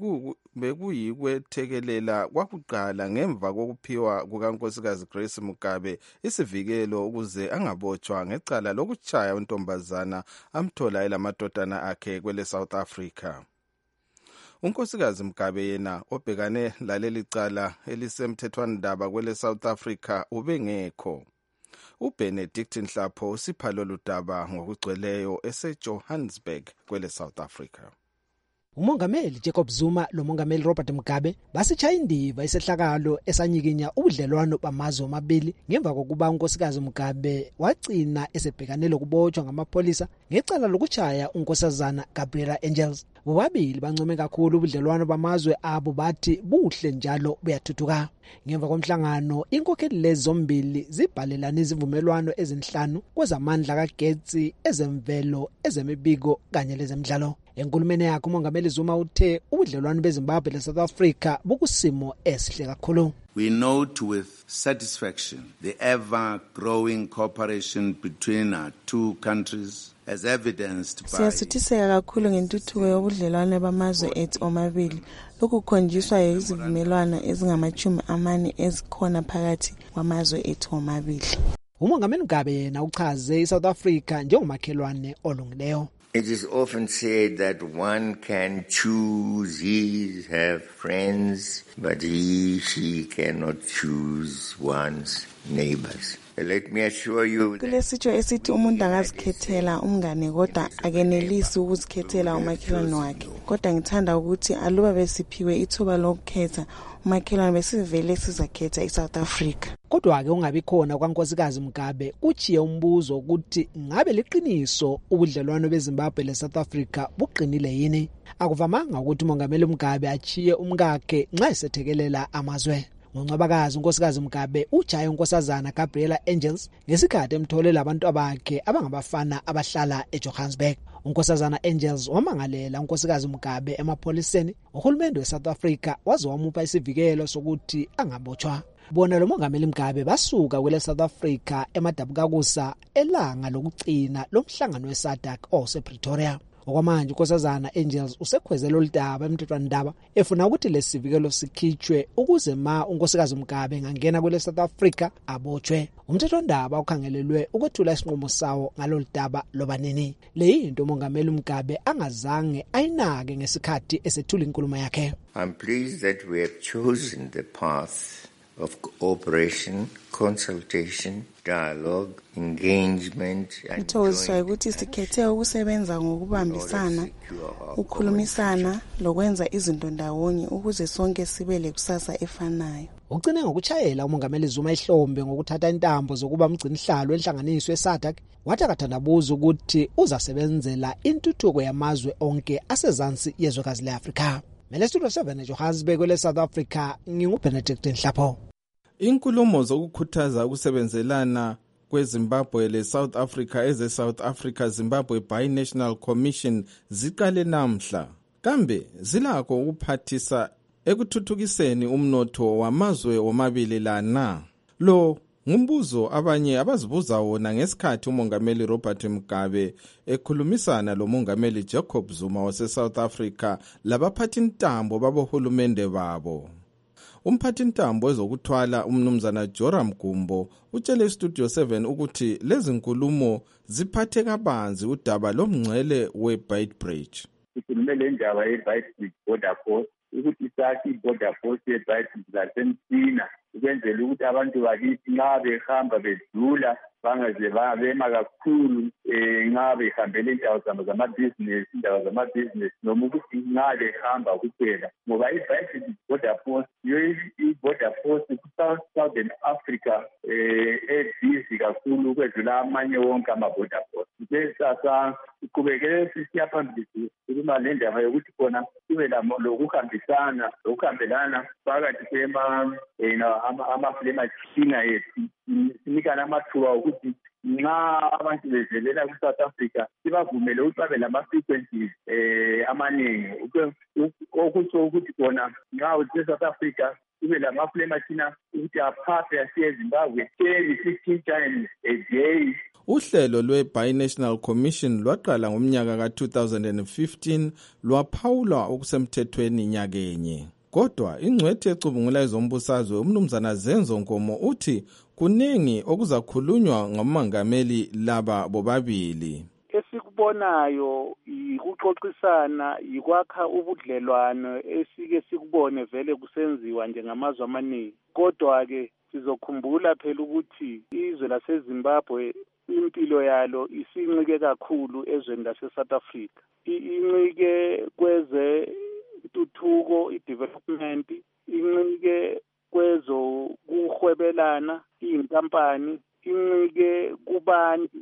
bekuyikwethekelela kwakuqala ngemva kokuphiwa kukankosikazi Grace Mugabe isivikelo ukuze angabotshwa ngecala lokuchaya untombazana amthola elamadodana akhe kwele South Africa. Unkosikazi Mugabe yena obhekane laleli cala elisemthethwandaba kwele South Africa ubengekho. uBenedict Nhlapho usipha lolu daba ngokugcweleyo eseJohannesburg kwele South Africa. Umongameli Jacob Zuma nomongameli Robert Mugabe basitshaya indiva isehlakalo esanyikinya ubudlelwano bamazwe omabili ngemva kokuba unkosikazi Mugabe wagcina esebhekane lokubotshwa ngamapholisa ngecala lokuchaya unkosazana Gabriela Angels. Bobabili bancome kakhulu ubudlelwano bamazwe abo bathi buhle njalo buyathuthuka. Ngemva komhlangano inkokheli lezi zombili zibhalelana izivumelwano ezinhlanu kwezamandla kagetsi, ezemvelo, ezemibiko kanye lezemidlalo. Enkulumeni yakhe umongameli Zuma uthe ubudlelwano beZimbabwe leSouth Africa bukusimo esihle kakhulu. We note with satisfaction the ever-growing cooperation between our two countries as evidenced by... Siyasithiseka kakhulu ngentuthuko yobudlelwano bamazwe ethu omabili. Lokhu kukhonjiswa yizivumelwano ezingama-40 ezikhona phakathi kwamazwe ethu omabili. Umongameli Mugabe yena uchaze iSouth Africa njengomakhelwane olungileyo. It is often said that one can choose her friends, but she cannot choose one's neighbors. Let me assure you. Kulesitsho esithi umuntu angazikhethela umngane kodwa akenelisi ukuzikhethela umakhelwane wakhe. Kodwa ngithanda ukuthi aluba besiphiwe ithuba lokukhetha umakhelwane besivele sizakhetha iSouth Africa. Kodwa ke ungabi khona kwankosikazi Mugabe kuchiye umbuzo ukuthi ngabe liqiniso ubudlelwano beZimbabwe leSouth Africa buqinile yini. Akuvamanga ukuthi umongameli Mugabe achiye umkakhe nxa esethekelela amazwe. Ngoncwabakazi unkosikazi Mugabe ujaye unkosazana Gabriela Angels ngesikhathi emtholela abantu abakhe abangabafana abahlala eJohannesburg. Unkosazana Angels wamangalela unkosikazi Mugabe emapholiseni. Uhulumende weSouth Africa waze wamupha isivikelo sokuthi angabotshwa. Bona lo mongameli Mugabe basuka kwele South Africa emadabukakusa elanga lokugcina lomhlangano weSADC osePretoria. okwamanje unkosazana Angels usekhwezela oludaba emthethwandaba efuna ukuthi lesivikelo sikhitshwe ukuze ma unkosikazi Mugabe ngangena kwele South Africa abotshwe. Umthethwandaba ukhangelelwe ukwethula isinqumo sawo ngaloludaba lobanini. Leyinto umongameli Mugabe angazange ayinake ngesikhathi esethula inkulumo yakhe. I'm pleased that we have chosen the path of cooperation, consultation, dialogue, engagement and ngithokoziswa ukuthi sikhethe ukusebenza ngokubambisana, ukukhulumisana lokwenza izinto ndawonye ukuze sonke sibe lekusasa efanayo. Ugcine ngokuchayela umongameli Zuma ihlombe ngokuthatha intambo zokuba umgcinihlalo enhlanganiso yeSADC, wathi akathandabuza ukuthi uzasebenzela intuthuko yamazwe onke asezansi yezwekazi leAfrika. Mele Studio 7 eJohannesburg kwele South Africa, nginguBenedict Nhlapho. Inkulumo zokukhuthaza ukusebenzelana kweZimbabwe leSouth Africa eze-South Africa Zimbabwe Binational Commission ziqale namhla, kambe zilakho ukuphathisa ekuthuthukiseni umnotho wamazwe womabili lana. Lo ngumbuzo abanye abazibuza wona ngesikhathi umongameli Robert Mugabe ekhulumisana lomongameli Jacob Zuma wase-South Africa labaphathintambo babohulumende babo. Umphathintambo ezokuthwala umnumzana Joram Gumbo utshele Studio 7 ukuthi lezi nkulumo ziphathe kabanzi udaba lomngcele weBeitbridge. Sikhulume le ndaba yeBeitbridge border force ukuthi isathi border force yeBeitbridge lasemthina ukwenzela ukuthi abantu bakithi nxa behamba bedlula bangaze bema kakhulu nxa behambele indawo zamabhizinesi noma ukuthi nxa behamba kuphela ngoba iBeitbridge border force i-border force ku-Southern Africa ebhizi kakhulu ukwedlula amanye wonke ama-border force. Sasa siqhubekele sisiya phambili sikhuluma le ndaba yokuthi khona kube lokuhambelana phakathi kwamaflemathina ethu sinikana amathuba okuthi nxa abantu bevelela ku-South Africa sibavumele ukuthi babe lama-frequencies amaningi okutsho ukuthi khona nxa use-South Africa kube lamaflemathina ukuthi aphaphe asiye eZimbabwe 10-15 times a day. Uhlelo lwe-Binational Commission lwaqala ngomnyaka ka-2015 lwaphawulwa okusemthethweni nyakenye. Kodwa ingcwethi ecubungula ezombusazwe umnumzana Zenzo Nkomo uthi kuningi okuzakhulunywa ngomongameli laba bobabili. Esikubonayo ukuxoxisana yikwakha ubudlelwano esike sikubone vele kusenziwa njengamazwe amaningi. Kodwa ke sizokhumbula phela ukuthi izwe laseZimbabwe impilo yalo isincike kakhulu ezweni lase-South Africa. Incike kweze intuthuko, i-development, incike kwezokuhwebelana, iy'nkampani, incike kubantu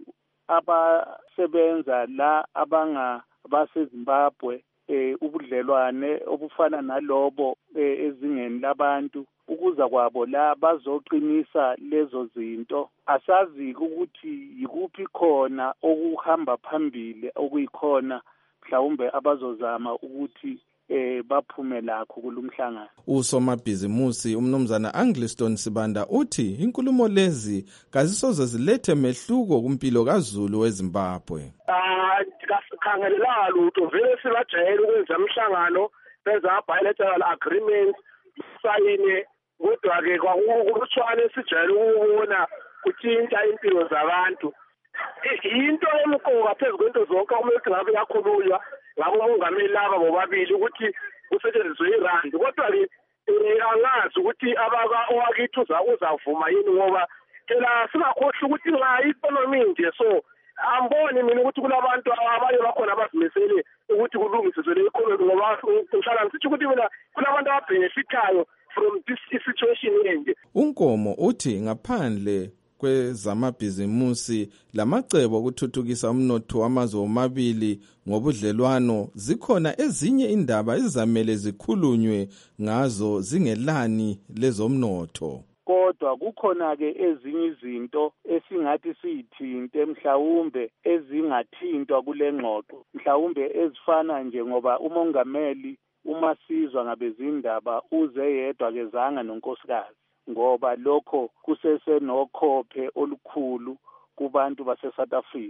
abasebenza la abaseZimbabwe, ubudlelwane obufana nalobo ezingeni labantu ukuza kwabo la bazoqinisa lezo zinto. Asazi ukuthi yikuphi khona okuhamba phambili okuyikhona mhlawumbe abazozama ukuthi baphume lakho kulumhlangano. Usomabhizimusi umnumzana Angliston Sibanda uthi inkulumo lezi kazisoze zilethe mehluko kumpilo kaZulu weZimbabwe. Khangelela lutho vele sibajayele ukwenza umhlangano benza bilateral agreements sayine kodwa ke kwakulutshwane sijayele ukubona kuthinta impilo zabantu. Into emqoka phezu kwento zonke kumele ngabe yakhulunywa ngabo mongameli laba bobabili ukuthi kusetshenziswe irand. Kodwa ke angazi ukuthi owakithi uzavuma yini ngoba phela singakhohlwa ukuthi nxa i-economy nje so amboni mina ukuthi kulabantu abanye bakhona abazimisele ukuthi kulungiswe le economy ngoba ngihlala ngisithi ukuthi mina kulabantu ababhenefithayo from this situation enje. Unkomo uthi ngaphandle kwezamabhizimusi lamacebo okuthuthukisa umnotho wamazwe omabili ngobudlelwano zikhona ezinye indaba ezizamele zikhulunywe ngazo zingelani lezomnotho. Kodwa kukhona ke ezinye izinto esingathi siyithinte mhlawumbe ezingathintwa kule ngxoxo mhlawumbe ezifana nje ngoba umongameli uma sizwa ngabezindaba uze yedwa kezanga nonkosikazi ngoba lokho kusesenokhophe olukhulu kubantu base-South Africa.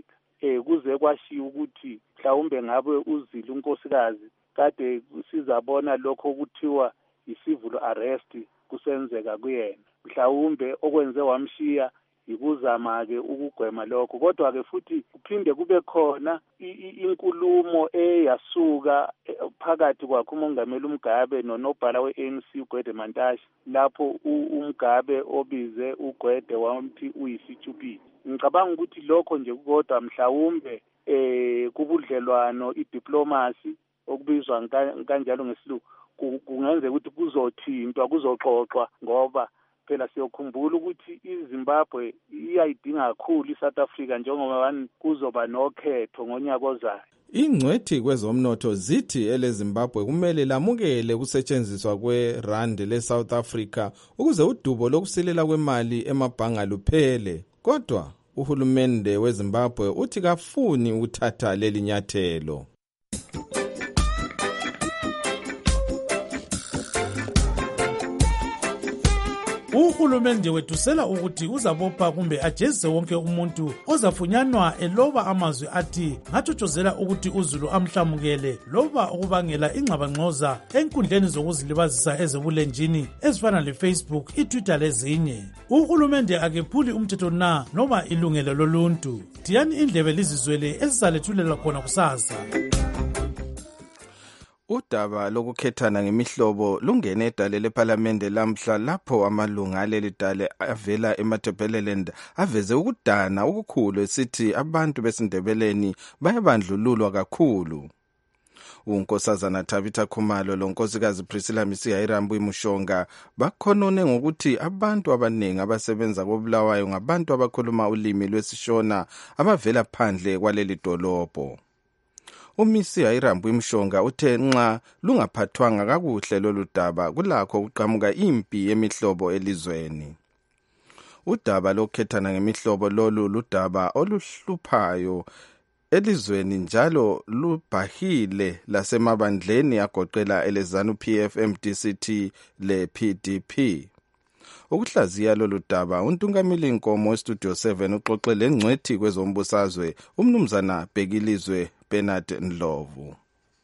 kuze kwashiya ukuthi mhlawumbe ngabe uZile unkosikazi kade sizabona lokho okuthiwa i-civil arrest kusenzeka kuyena, mhlawumbe okwenze wamshiya ikuzama-ke ukugwema lokho. Kodwa-ke futhi kuphinde kube khona inkulumo eyasuka phakathi kwakhe umongameli uMgabe nonobhala we-ANC uGwede Mantashe, lapho uMgabe obize uGwede wamthi uyisithupili. Ngicabanga ukuthi lokho nje kodwa mhlawumbe kubudlelwano i-diplomacy okubizwa kanjalo ngesiLungu kungenzeka ukuthi kuzothintwa kuzoxoxwa, ngoba phela siyokhumbula ukuthi iZimbabwe iyayidinga kakhulu iSouth Africa njengoba kuzoba nokhetho ngonyaka ozayo. Ingcwethi kwezomnotho zithi eleZimbabwe kumele lamukele ukusetshenziswa kwerand leSouth Africa ukuze udubo lokusilela kwemali emabhanga luphele. Kodwa uhulumende weZimbabwe uthi kafuni ukuthatha leli nyathelo. Uhulumende wethusela ukuthi uzabopha kumbe ajezise wonke umuntu ozafunyanwa eloba amazwi athi ngathotshozela ukuthi uZulu amhlamukele loba ukubangela ingxabangxoza enkundleni zokuzilibazisa ezebulenjini ezifana leFacebook, iTwitter lezinye. Uhulumende akephuli umthetho na noma ilungelo loluntu. Diyani indlebe lizizwele esizalethulela khona kusasa. Udaba lokukhethana ngemihlobo lungene edale leParliament lamhla lapho amalunga aleli dale avela eMatabeleland aveze ukudana okukhulu esithi abantu besindebeleni bayabandlululwa kakhulu. uNkosazana Tabitha Khumalo lonkosikazi Priscilla Misihayirambu Mushonga bakhonone ngokuthi abantu abaningi abasebenza koBulawayo ngabantu abakhuluma ulimi lwesiShona abavela phandle kwaleli dolobho. uMisihayirambu Mushonga uthe nxa lungaphathwanga kakuhle lolu daba kulakho ukuqhamuka impi yemihlobo elizweni. Udaba lokukhethana ngemihlobo lolu ludaba oluhluphayo elizweni njalo lubhahile lasemabandleni agoqela eleZANU PF, MDCT lePDP. Ukuhlaziya lolu daba uNtungamili Nkomo weStudio 7 uxoxele ngcwethi kwezombusazwe umnumzana Bhekilizwe Bernard Ndlovu.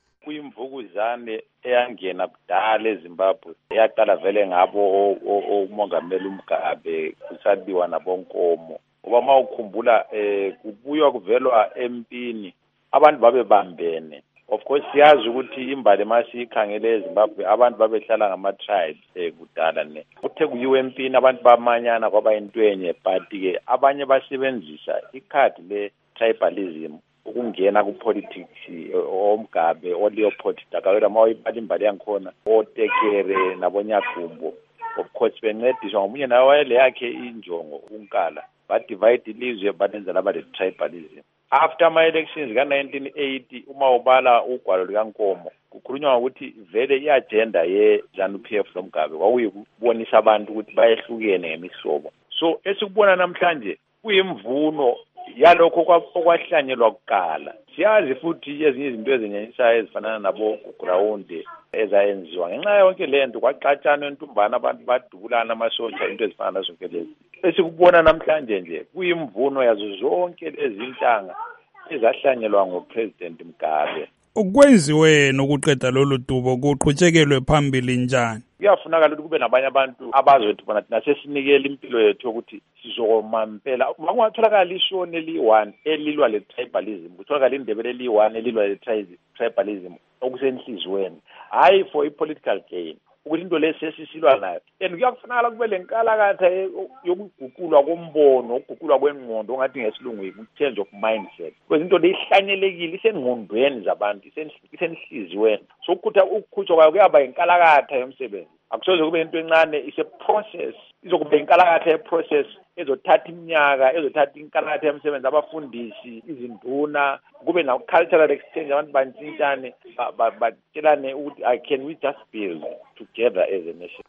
Kuyimvukuzane eyangena kudala eZimbabwe eyaqala vele ngabo umongameli uMgabe kusabiwa nabonkomo. Ngoba mawukhumbula kubuywa kuvelwa empini abantu babebambene. Of course siyazi ukuthi imbali masiyikhangele eZimbabwe abantu babehlala ngama-tribes kudala ne. Kuthe kuyiwe empini abantu bamanyana kwaba intwenye, but-ke abanye basebenzisa ikhadi le-tribalism ukungena ku-politics oMgabe oLeopold Dakawela mawuyibala imbali yankhona oTekere nabonyakhumbo. Of course bencediswa ngomunye nawe wayele yakhe injongo uNkala badivide ilizwe balenza laba le-tribalism. After ama-elections ka-1980 uma ubala ugwalo lukaNkomo kukhulunywa ukuthi vele i-agenda ye-ZANU PF noMgabe kwakuyikubonisa abantu ukuthi bayehlukene ngemihlobo. So esikubona namhlanje kuyimvuno yalokho okwahlanyelwa kuqala. Siyazi futhi ezinye izinto ezinyenyisayo ezifana nabo ground ezayenziwa ngenxa yonke lento kwaxatshana entumbana abantu badubulana amasotsha into ezifana nazo zonke lezi. Esikubona namhlanje nje kuyimvuno yazo zonke lezi intanga ezahlanyelwa nguPresident Mugabe. Ukwenziwe nokuqeda lolu dubo kuqhutshekelwe phambili njani? Kuyafunakala ukuthi kube nabanye abantu abazothi bona thina sesinikele impilo yethu ukuthi sizomampela. Makungatholakala ishoni eli-1 elilwa le-tribalism, kutholakala indebele eli-1 elilwa le-tribalism okusenhlizweni, hayi for i-political gain, ukuthi into lesesisilwa nayo. And kuyakufunakala kube lenkalakatha yokuguqulwa kombono, ukuguqulwa kwengqondo ongathi ngesilungu yi-change of mindset. Because into leyihlanyelekile isengqondweni zabantu, isenhlizweni. So ukukhutshwa kwayo kuyaba inkalakatha yomsebenzi. Akusoze kube into encane, ise-process. Izokuba inkalakatha ye-process ezothatha iminyaka, ezothatha inkalakatha yomsebenzi, abafundisi, izinduna, kube na-cultural exchange, abantu bantshintshane, batshelane ukuthi can we just build together as a nation.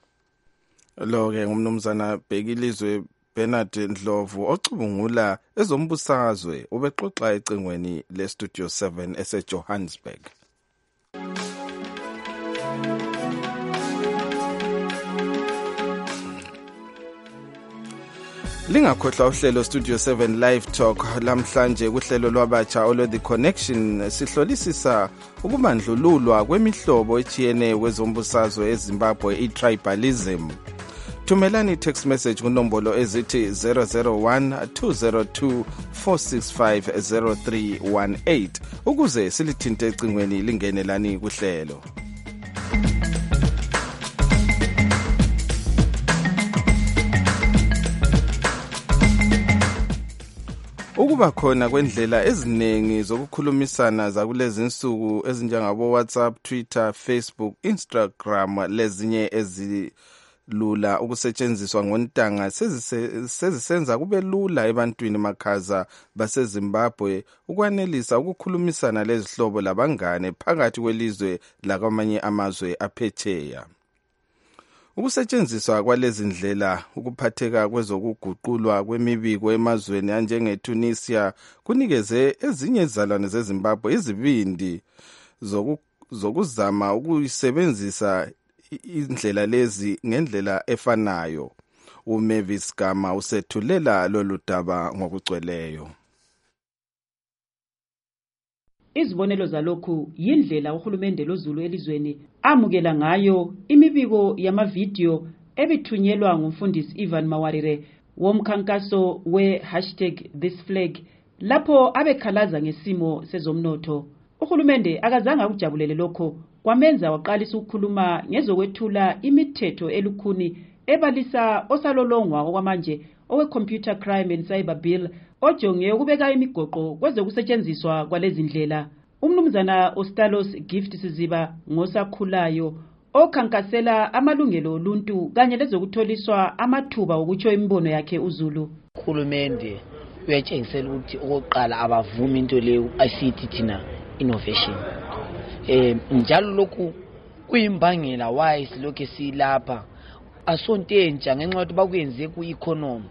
Lo-ke ngumnumzana Bhekilizwe Bernard Ndlovu ocubungula ezombusazwe ubexoxa ecingweni leStudio 7 eseJohannesburg. Lingakhohlwa uhlelo Studio 7 Live Talk lamhlanje kuhlelo lwabatsha olo The Connection sihlolisisa ukubandlululwa kwemihlobo echiyene kwezombusazwe eZimbabwe i-tribalism. Thumelani text message kunombolo ezithi 001-202-465-0318 ukuze silithinte ecingweni lingenelani kuhlelo. Ukuba khona kwendlela eziningi zokukhulumisana zakulezi insuku ezinjengabo WhatsApp, Twitter, Facebook, Instagram lezinye ezilula ukusetshenziswa ngontanga sezisenza kube lula ebantwini makhaza baseZimbabwe ukwanelisa ukukhulumisana lezihlobo labangane phakathi kwelizwe lakwamanye amazwe aphetsheya. Ukusetshenziswa kwalezi ndlela ukuphatheka kwezokuguqulwa kwemibiko emazweni anjengeTunisia kunikeze ezinye izizalwane zeZimbabwe izibindi zokuzama ukuyisebenzisa indlela lezi ngendlela efanayo. uMavis Gama usethulela lolu daba ngokugcweleyo. Izibonelo zalokhu yindlela uhulumende lozulu elizweni amukela ngayo imibiko yamavidiyo ebithunyelwa ngumfundisi Ivan Mawarire womkhankaso #ThisFlag lapho abekhalaza ngesimo sezomnotho. Uhulumende akazange akujabulele lokho kwamenza waqalisa ukukhuluma ngezokwethula imithetho elukhuni ebalisa osalolongwa okwamanje owe-Computer Crime and Cyber Bill ojonge ukubeka imigoqo kwezokusetshenziswa kwalezi ndlela. Umnumzana Ostalos Gift Siziba ngosakhulayo okhankasela amalungelo oluntu kanye lezokutholiswa amathuba okutsho imibono yakhe uZulu. Uhulumende uyatshengisela ukuthi oqala abavuma into leyo asithi thina innovation. Njalo lokhu kuyimbangela why silokho silapha asonto entsha ngenxa yokuthi bakuyenze ku-economy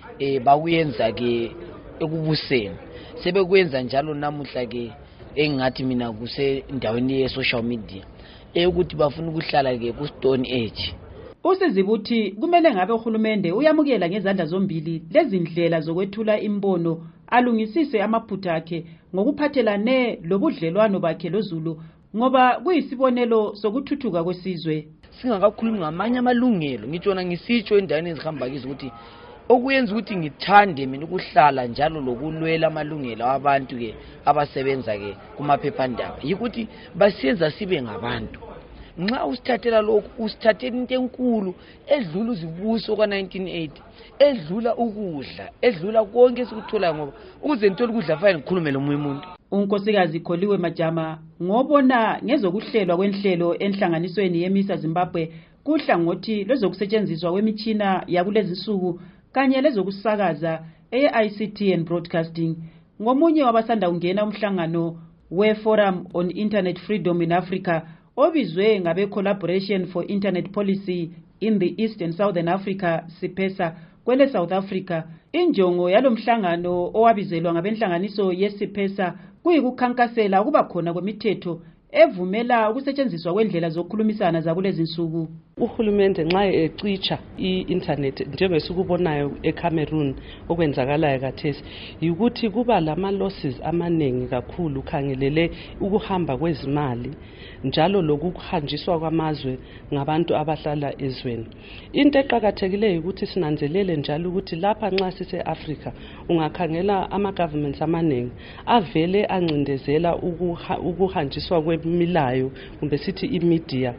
bakuyenza ke ekubuseni sebekwenza njalo namuhla ke engathi mina kusendaweni ye-social media ukuthi bafuna ukuhlala ke ku-stone age. Usizibuthi kumele ngabe uhulumende uyamukela ngezandla zombili lezi ndlela zokwethula imbono alungisise amaphutha akhe ngokuphathelane lobudlelwano bakhe lozulu ngoba kuyisibonelo sokuthuthuka kwesizwe. Singakakhulumi ngamanye amalungelo ngitshona ngisitsho endaweni ezihamba kizo ukuthi okuyenza ukuthi ngithande mina ukuhlala njalo lokulwela amalungelo abantu ke abasebenza ke kumaphephandaba yikuthi basiyenza sibe ngabantu. Nxa usithathela lokhu usithathela into enkulu edlula uzibuso kwa1980 edlula ukudla edlula konke esikuthola ngoba ukuze ngithola ukudla fanele ngikhulume lomunye umuntu. Unkosikazi Kholiwe Majama ngobona ngezokuhlelwa kwenhlelo enhlanganisweni yemisa Zimbabwe kuhlangothi lezokusetshenziswa kwemitshina yakulezi insuku kanye lezokusakaza e-ICT and Broadcasting. Ngomunye wabasanda ungena umhlangano we-Forum on Internet Freedom in Africa obizwe ngabe Collaboration for Internet Policy in the East and Southern Africa CIPESA kwele South Africa. Injongo yalomhlangano owabizelwa ngabenhlanganiso yeCIPESA kuyikukhankasela ukuba khona kwemithetho evumela ukusetshenziswa kwendlela zokukhulumisana zakulezi insuku. Uhulumende nxa ecitsha i-internet njengesikubonayo eCameroon okwenzakalayo kathesi ukuthi kuba lama losses amanengi kakhulu khangelele ukuhamba kwezimali njalo lokuhanjiswa kwamazwe ngabantu abahlala ezweni. Into eqhakathekileyo ukuthi sinanzelele njalo ukuthi lapha nxa sise Africa ungakhangela ama governments amanengi avele ancindezela ukuhanjiswa kwemilayo kumbe sithi imedia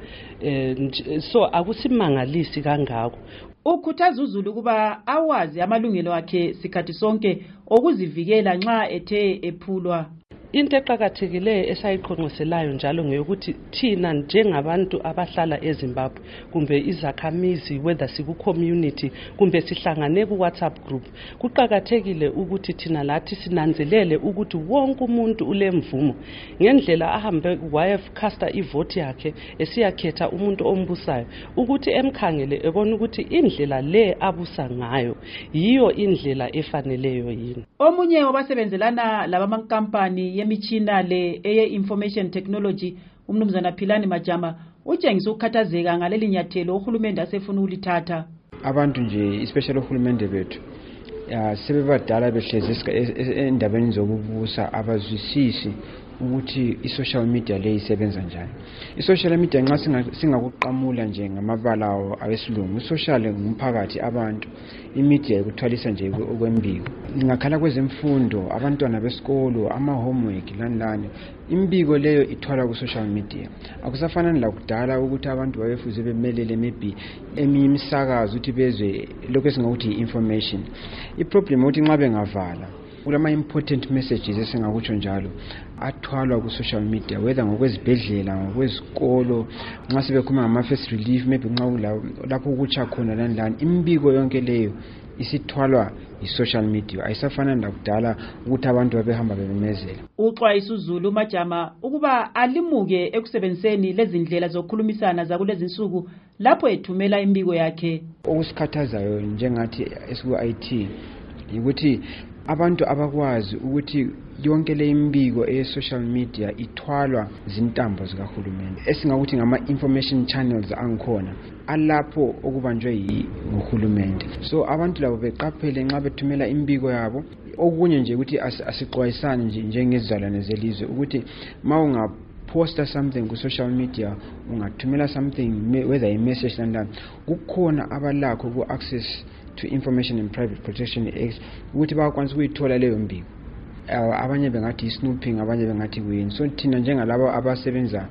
so akusimangalisi kangako. Ukhuthaza uZulu kuba awazi amalungelo akhe sikhathi sonke okuzivikela nxa ethe ephulwa. Into eqhakathekileyo esayiqhonqoselayo njalo ngeyokuthi thina njengabantu abahlala eZimbabwe kumbe izakhamizi whether siku community kumbe sihlangane ku WhatsApp group kuqhakathekile ukuthi thina lathi sinanzelele ukuthi wonke umuntu ulemvumo ngendlela ahambe wayecasta ivote yakhe esiyakhetha umuntu ombusayo ukuthi emkhangele ebona ukuthi indlela le abusa ngayo yiyo indlela efaneleyo yini. Omunye wabasebenzelana labamankampani yemichina le eye-information technology umnumzana Philani Majama utshengisa ukukhathazeka ngaleli nyathelo uhulumende asefuna ulithatha. Abantu nje especially uhulumende bethu sebebadala behlezi endabeni zokubusa abazwisisi ukuthi i-social media le isebenza njani. I-social media nxa singakuqamula nje ngamabala awesilungu, i-social ngumphakathi abantu, i-media ikuthwalisa nje okwembiko. Ingakhala kwezemfundo, abantwana besikolo, ama-homework lani. Imbiko leyo ithwala ku-social media. Akusafanani lakudala ukuthi abantu babefuze bemelele maybe eminye imisakazo ukuthi bezwe lokho esingakuthi i-information. I-problem ukuthi nxa bengavala kulama important messages esingakutsho njalo athwalwa ku-social media, whether ngokwezibhedlela, ngokwezikolo, nxa sebekhuluma ngama-first relief, maybe nxa lapho ukutsha khona lani. Imbiko yonke leyo isithwalwa i-social media. Ayisafanani lakudala ukuthi abantu babehamba bebemezela. Uxwayisa uZulu uMajama ukuba alimuke ekusebenziseni lezindlela zokukhulumisana zakulezi insuku lapho ethumela imbiko yakhe. Okusikhathazayo njengathi esiku-IT ukuthi abantu abakwazi ukuthi yonke le imbiko e-social media ithwalwa zintambo zikahulumende esingakuthi ngama-information channels angikhona alapho okubanjwe nguhulumende. So abantu labo beqaphele nxa bethumela imbiko yabo. Okunye nje ukuthi asixwayisane nje njengezizalwane zelizwe ukuthi ma poster something ku social media, ungathumela something whether a message and kukhona abalakho ku access to Information and Private Protection Act ukuthi bakwanisa ukuyithola leyo mbiko. Abanye bengathi snooping, abanye bengathi kuyini. So thina njengalabo abasebenza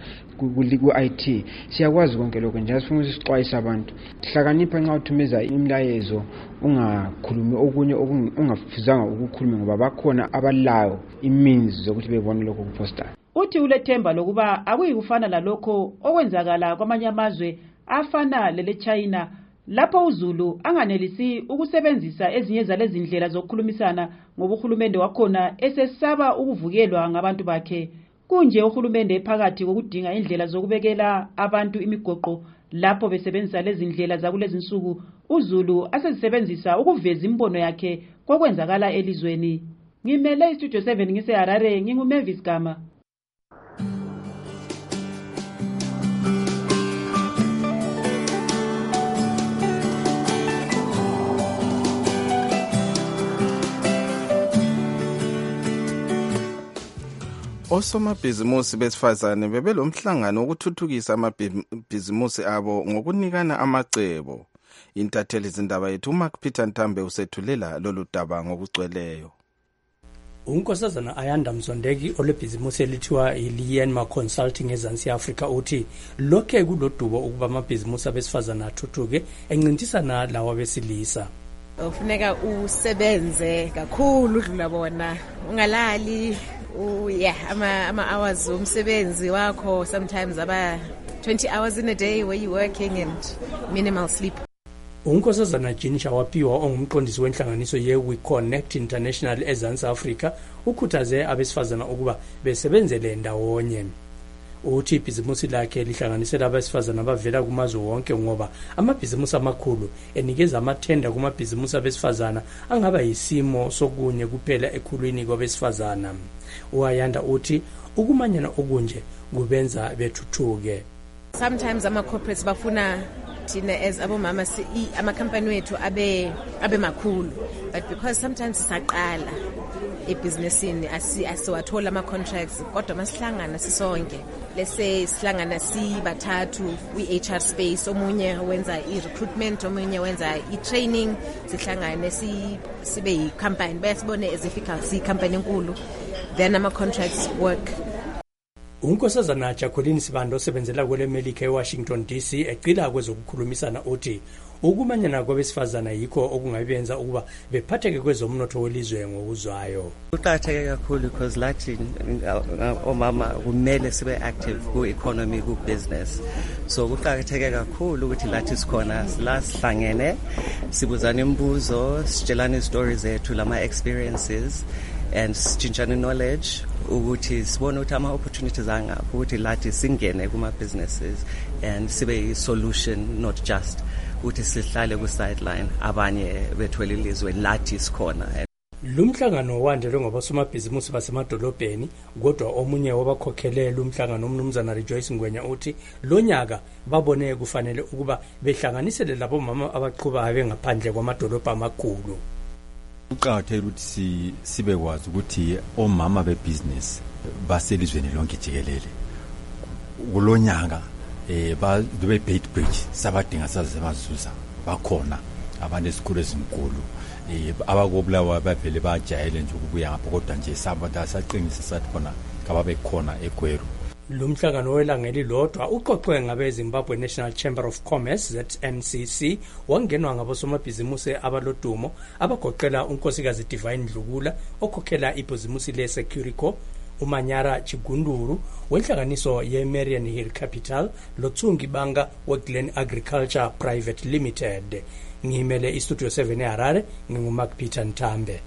ku-IT siyakwazi konke lokho nje. Sifuna usixwayisa abantu hlakanipha nxa uthumeza imlayezo, ungakhulumi okunye ungafuzanga ukukhuluma ngoba bakhona abalayo imeans zokuthi bebone lokho kuposta. Uthi ulethemba lokuba akuyikufana lalokho okwenzakala kwamanye amazwe afana lele China lapho uZulu anganelisi ukusebenzisa ezinye zalezi ndlela zokukhulumisana ngoba uhulumende wakhona esesaba ukuvukelwa ngabantu bakhe. Kunje uhulumende ephakathi kokudinga indlela zokubekela abantu imigoqo lapho besebenzisa lezi ndlela zakulezi insuku, uZulu asezisebenzisa ukuveza imbono yakhe kokwenzakala elizweni. Ngimele iStudio 7 ngiseHarare, nginguMavis Gama. Osomabhizimusi besifazane bebelomhlangano wokuthuthukisa amabhizimusi abo ngokunikana amacebo. Intatheli izindaba yethu uMark Peter Ntambe usethulela lolu daba ngokugcweleyo. Unkosazana Ayanda Mzondeki olebhizimusi elithiwa iLienma Consulting eZansi Africa uthi lokhe kulodubo ukuba amabhizimusi abesifazane athuthuke encintisana lawa besilisa. Ufuneka usebenze kakhulu udlula bona, ungalali. Ama hours umsebenzi wakho sometimes aba 20 hours in a day where you working and minimal sleep. Unkosazana Jinisha Wapiwa ongumqondisi wenhlanganiso ye-We Connect International eZansi Africa ukhuthaze abesifazana ukuba besebenzele ndawonye. Uthi ibhizimusi lakhe lihlanganisela abesifazana abavela kumazwe wonke ngoba amabhizimusi amakhulu enikeza amathenda kumabhizimusi abesifazana angaba yisimo sokunye kuphela ekhulwini kwabesifazana. Uayanda uthi ukumanyana okunje kubenza bethuthuke. Sometimes ama-corporates bafuna thina as abomama ama-company wethu abe makhulu, but because sometimes sisaqala ebhizinesini asiwathola ama-contracts, kodwa masihlangana sisonke, let's say sihlangana sibathathu kwi-HR space, omunye wenza i-recruitment, omunye wenza i-training, sihlangane sibe yi-company, bayasibone as if siyi-company enkulu, then ama-contracts work. Unkosazana Jacqueline Sibando osebenzela kwele Melika eWashington DC eqila kwezokukhulumisana uthi ukumanyana kwabesifazana yikho okungabenza ukuba bephatheke kwezomnotho welizwe ngokuzwayo. Kuqakatheke kakhulu because lathi omama kumele sibe active ku-economy, ku-business. So kuqakatheke kakhulu ukuthi lathi sikhona sihlangene sibuzana imibuzo, sitshelana istories zethu, lama-experiences and sitshintshana knowledge ukuthi sibone ukuthi ama-opportunities angaphi ukuthi lathi singene kuma-businesses and sibe yi-solution, not just ukuthi sihlale ku-sideline abanye bethwele ilizwe lathi sikhona. Lumhlangano wandelwe ngabasomabhizimusi basemadolobheni, kodwa omunye wabakhokhelela umhlangano umnumzana Rejoice Ngwenya uthi lonyaka babone kufanele ukuba behlanganisele labo mama abaqhuba ngaphandle kwamadolobha amakhulu. Uqakathekile ukuthi sibe kwazi ukuthi omama bebusiness baselizweni lonke jikelele kulonyaka be Bait Bridge sabadinga sazemazuza bakhona abantu esikhulu ezinkulu abakobulawa baphele bajayele nje ukubuya ngapha kodwa nje sabada saqinisa sathi khona kababe khona eGweru. Lumhlangano welangeli lodwa uqoqwe ngabe Zimbabwe National Chamber of Commerce ZNCC wangenwa ngabosomabhizimusi abalodumo abagoqela unkosikazi Divine Dlugula okhokhela ibhizimusi le Securico, uManyara Chigunduru wenhlanganiso ye-Marian Hill Capital loTsungi Banga we-Glen Agriculture Private Limited. Ngimele iStudio 7 eHarare, nginguMark Peter Ntambe.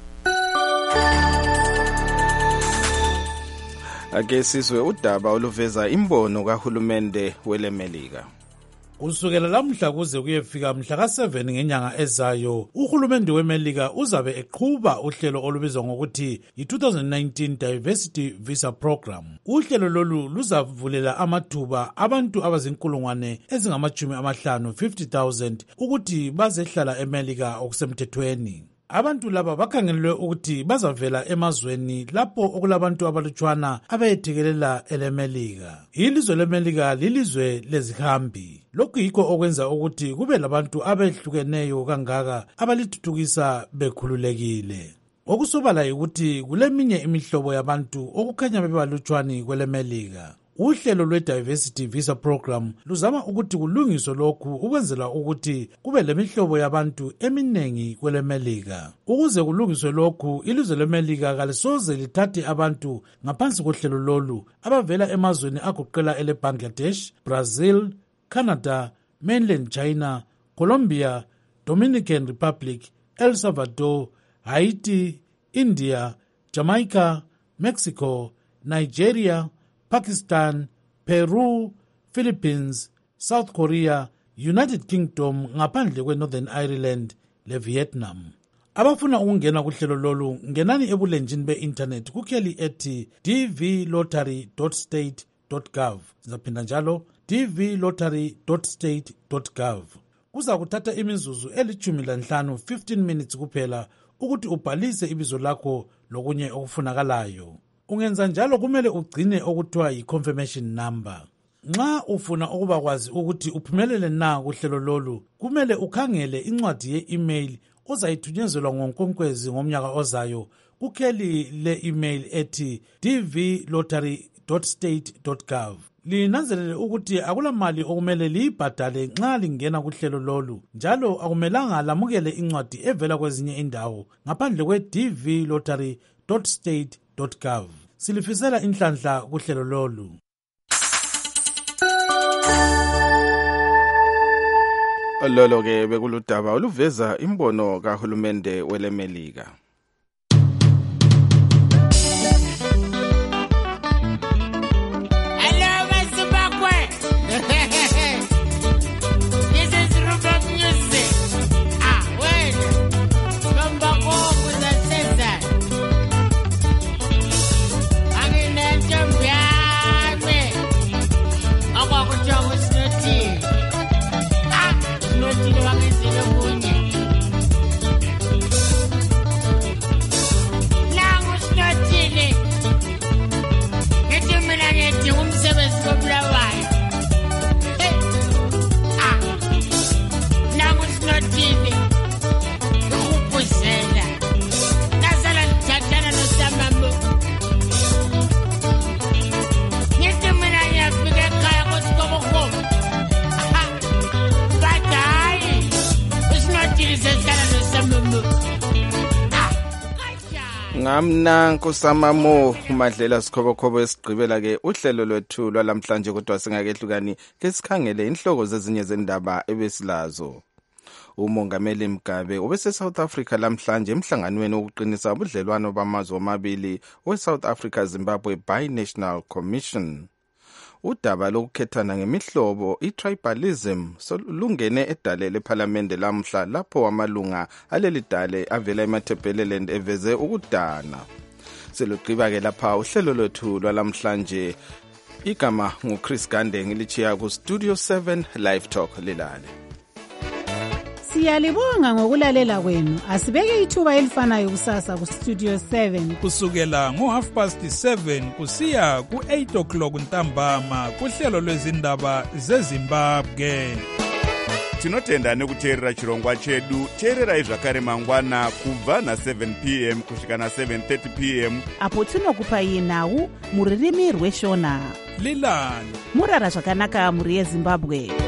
Ake sizwe udaba oluveza imbono kahulumende welemelika. Kusukela lamhla kuze kuyefika mhla ka7 ngenyanga ezayo, uhulumende wemelika uzabe eqhuba uhlelo olubizwa ngokuthi i-2019 Diversity Visa Program. Uhlelo lolu luzavulela amathuba abantu abazinkulungwane ezingama-50,000 50,000 ukuthi bazehlala emelika okusemthethweni. Abantu laba bakhangelelwe ukuthi bazavela emazweni lapho okulabantu abalutshwana abayethekelela elemelika. Ilizwe lemelika lilizwe lezihambi. Lokhu yikho okwenza ukuthi kube labantu abehlukeneyo kangaka abalithuthukisa bekhululekile. Okusobala ukuthi kuleminye imihlobo yabantu okukhanya bebalutshwani kwelemelika. Uhlelo lwe-Diversity Visa Program luzama ukuthi kulungiswe lokhu ukwenzela ukuthi kube lemihlobo yabantu eminengi kwelemelika. Ukuze kulungiswe lokhu, ilizwe lemelika kalisoze lithathe abantu ngaphansi kohlelo lolu abavela emazweni agoqela ele Bangladesh, Brazil, Canada, Mainland China, Colombia, Dominican Republic, El Salvador, Haiti, India, Jamaica, Mexico, Nigeria, Pakistan, Peru, Philippines, South Korea, United Kingdom ngaphandle kwe-Northern Ireland le-Vietnam. Abafuna ukungena kuhlelo lolu, ngenani ebulenjini be-internet kukheli ethi dvlottery.state.gov. Ngizaphinda njalo dvlottery.state.gov. Kuza kuthatha imizuzu eli-15 15 minutes kuphela ukuthi ubhalise ibizo lakho lokunye okufunakalayo. Ungenza njalo kumele ugcine okuthiwa yi-confirmation number. Nxa ufuna ukuba kwazi ukuthi uphumelele na kuhlelo lolu, kumele ukhangele incwadi ye-email ozayithunyezela ngoNkwenkwezi ngomnyaka ozayo kukheli le-email ethi dvlottery.state.gov. Linanzelele ukuthi akulamali okumele liyibhadale nxa lingena kuhlelo lolu, njalo akumelanga lamukele incwadi evela kwezinye indawo ngaphandle kwe-dvlottery.state.gov. Silifisela inhlanhla kuhlelo lolu. Lolo ke bekuludaba oluveza imbono kahulumende welemelika. Ngamna Nkosamamo uMadlela Sikhobokhobo esigqibela ke uhlelo lwethu lwalamhlanje, kodwa singakehlukani ke sikhangele inhloko zezinye zendaba ebesilazo. Umongameli Mugabe ubese South Africa lamhlanje emhlanganweni wokuqinisa ubudlelwano bamazwe amabili we-South Africa Zimbabwe Binational Commission. Udaba lokukhethana ngemihlobo i-tribalism lungene edale lePhalamende lamhla lapho amalunga aleli dale avela eMatabeleland eveze ukudana. Selugqiba ke lapha uhlelo lwethu lwalamhlanje. Igama nguChris Gande ngilichiya ku Studio 7 Live Talk lilale. Siyalibonga ngokulalela kwenu. Asibeke ithuba elifanayo kusasa ku Studio 7 kusukela ngo7:30 kusiya ku8:00 ntambama kuhlelo lwezindaba zeZimbabwe. Tinotenda nekuteerera chirongwa chedu. Teererai zvakare mangwana kubva na7 p.m. kusvika na7:30 p.m. apo tinokupai nhau muririmi rweshona. Lilani murara zvakanaka muri yeZimbabwe.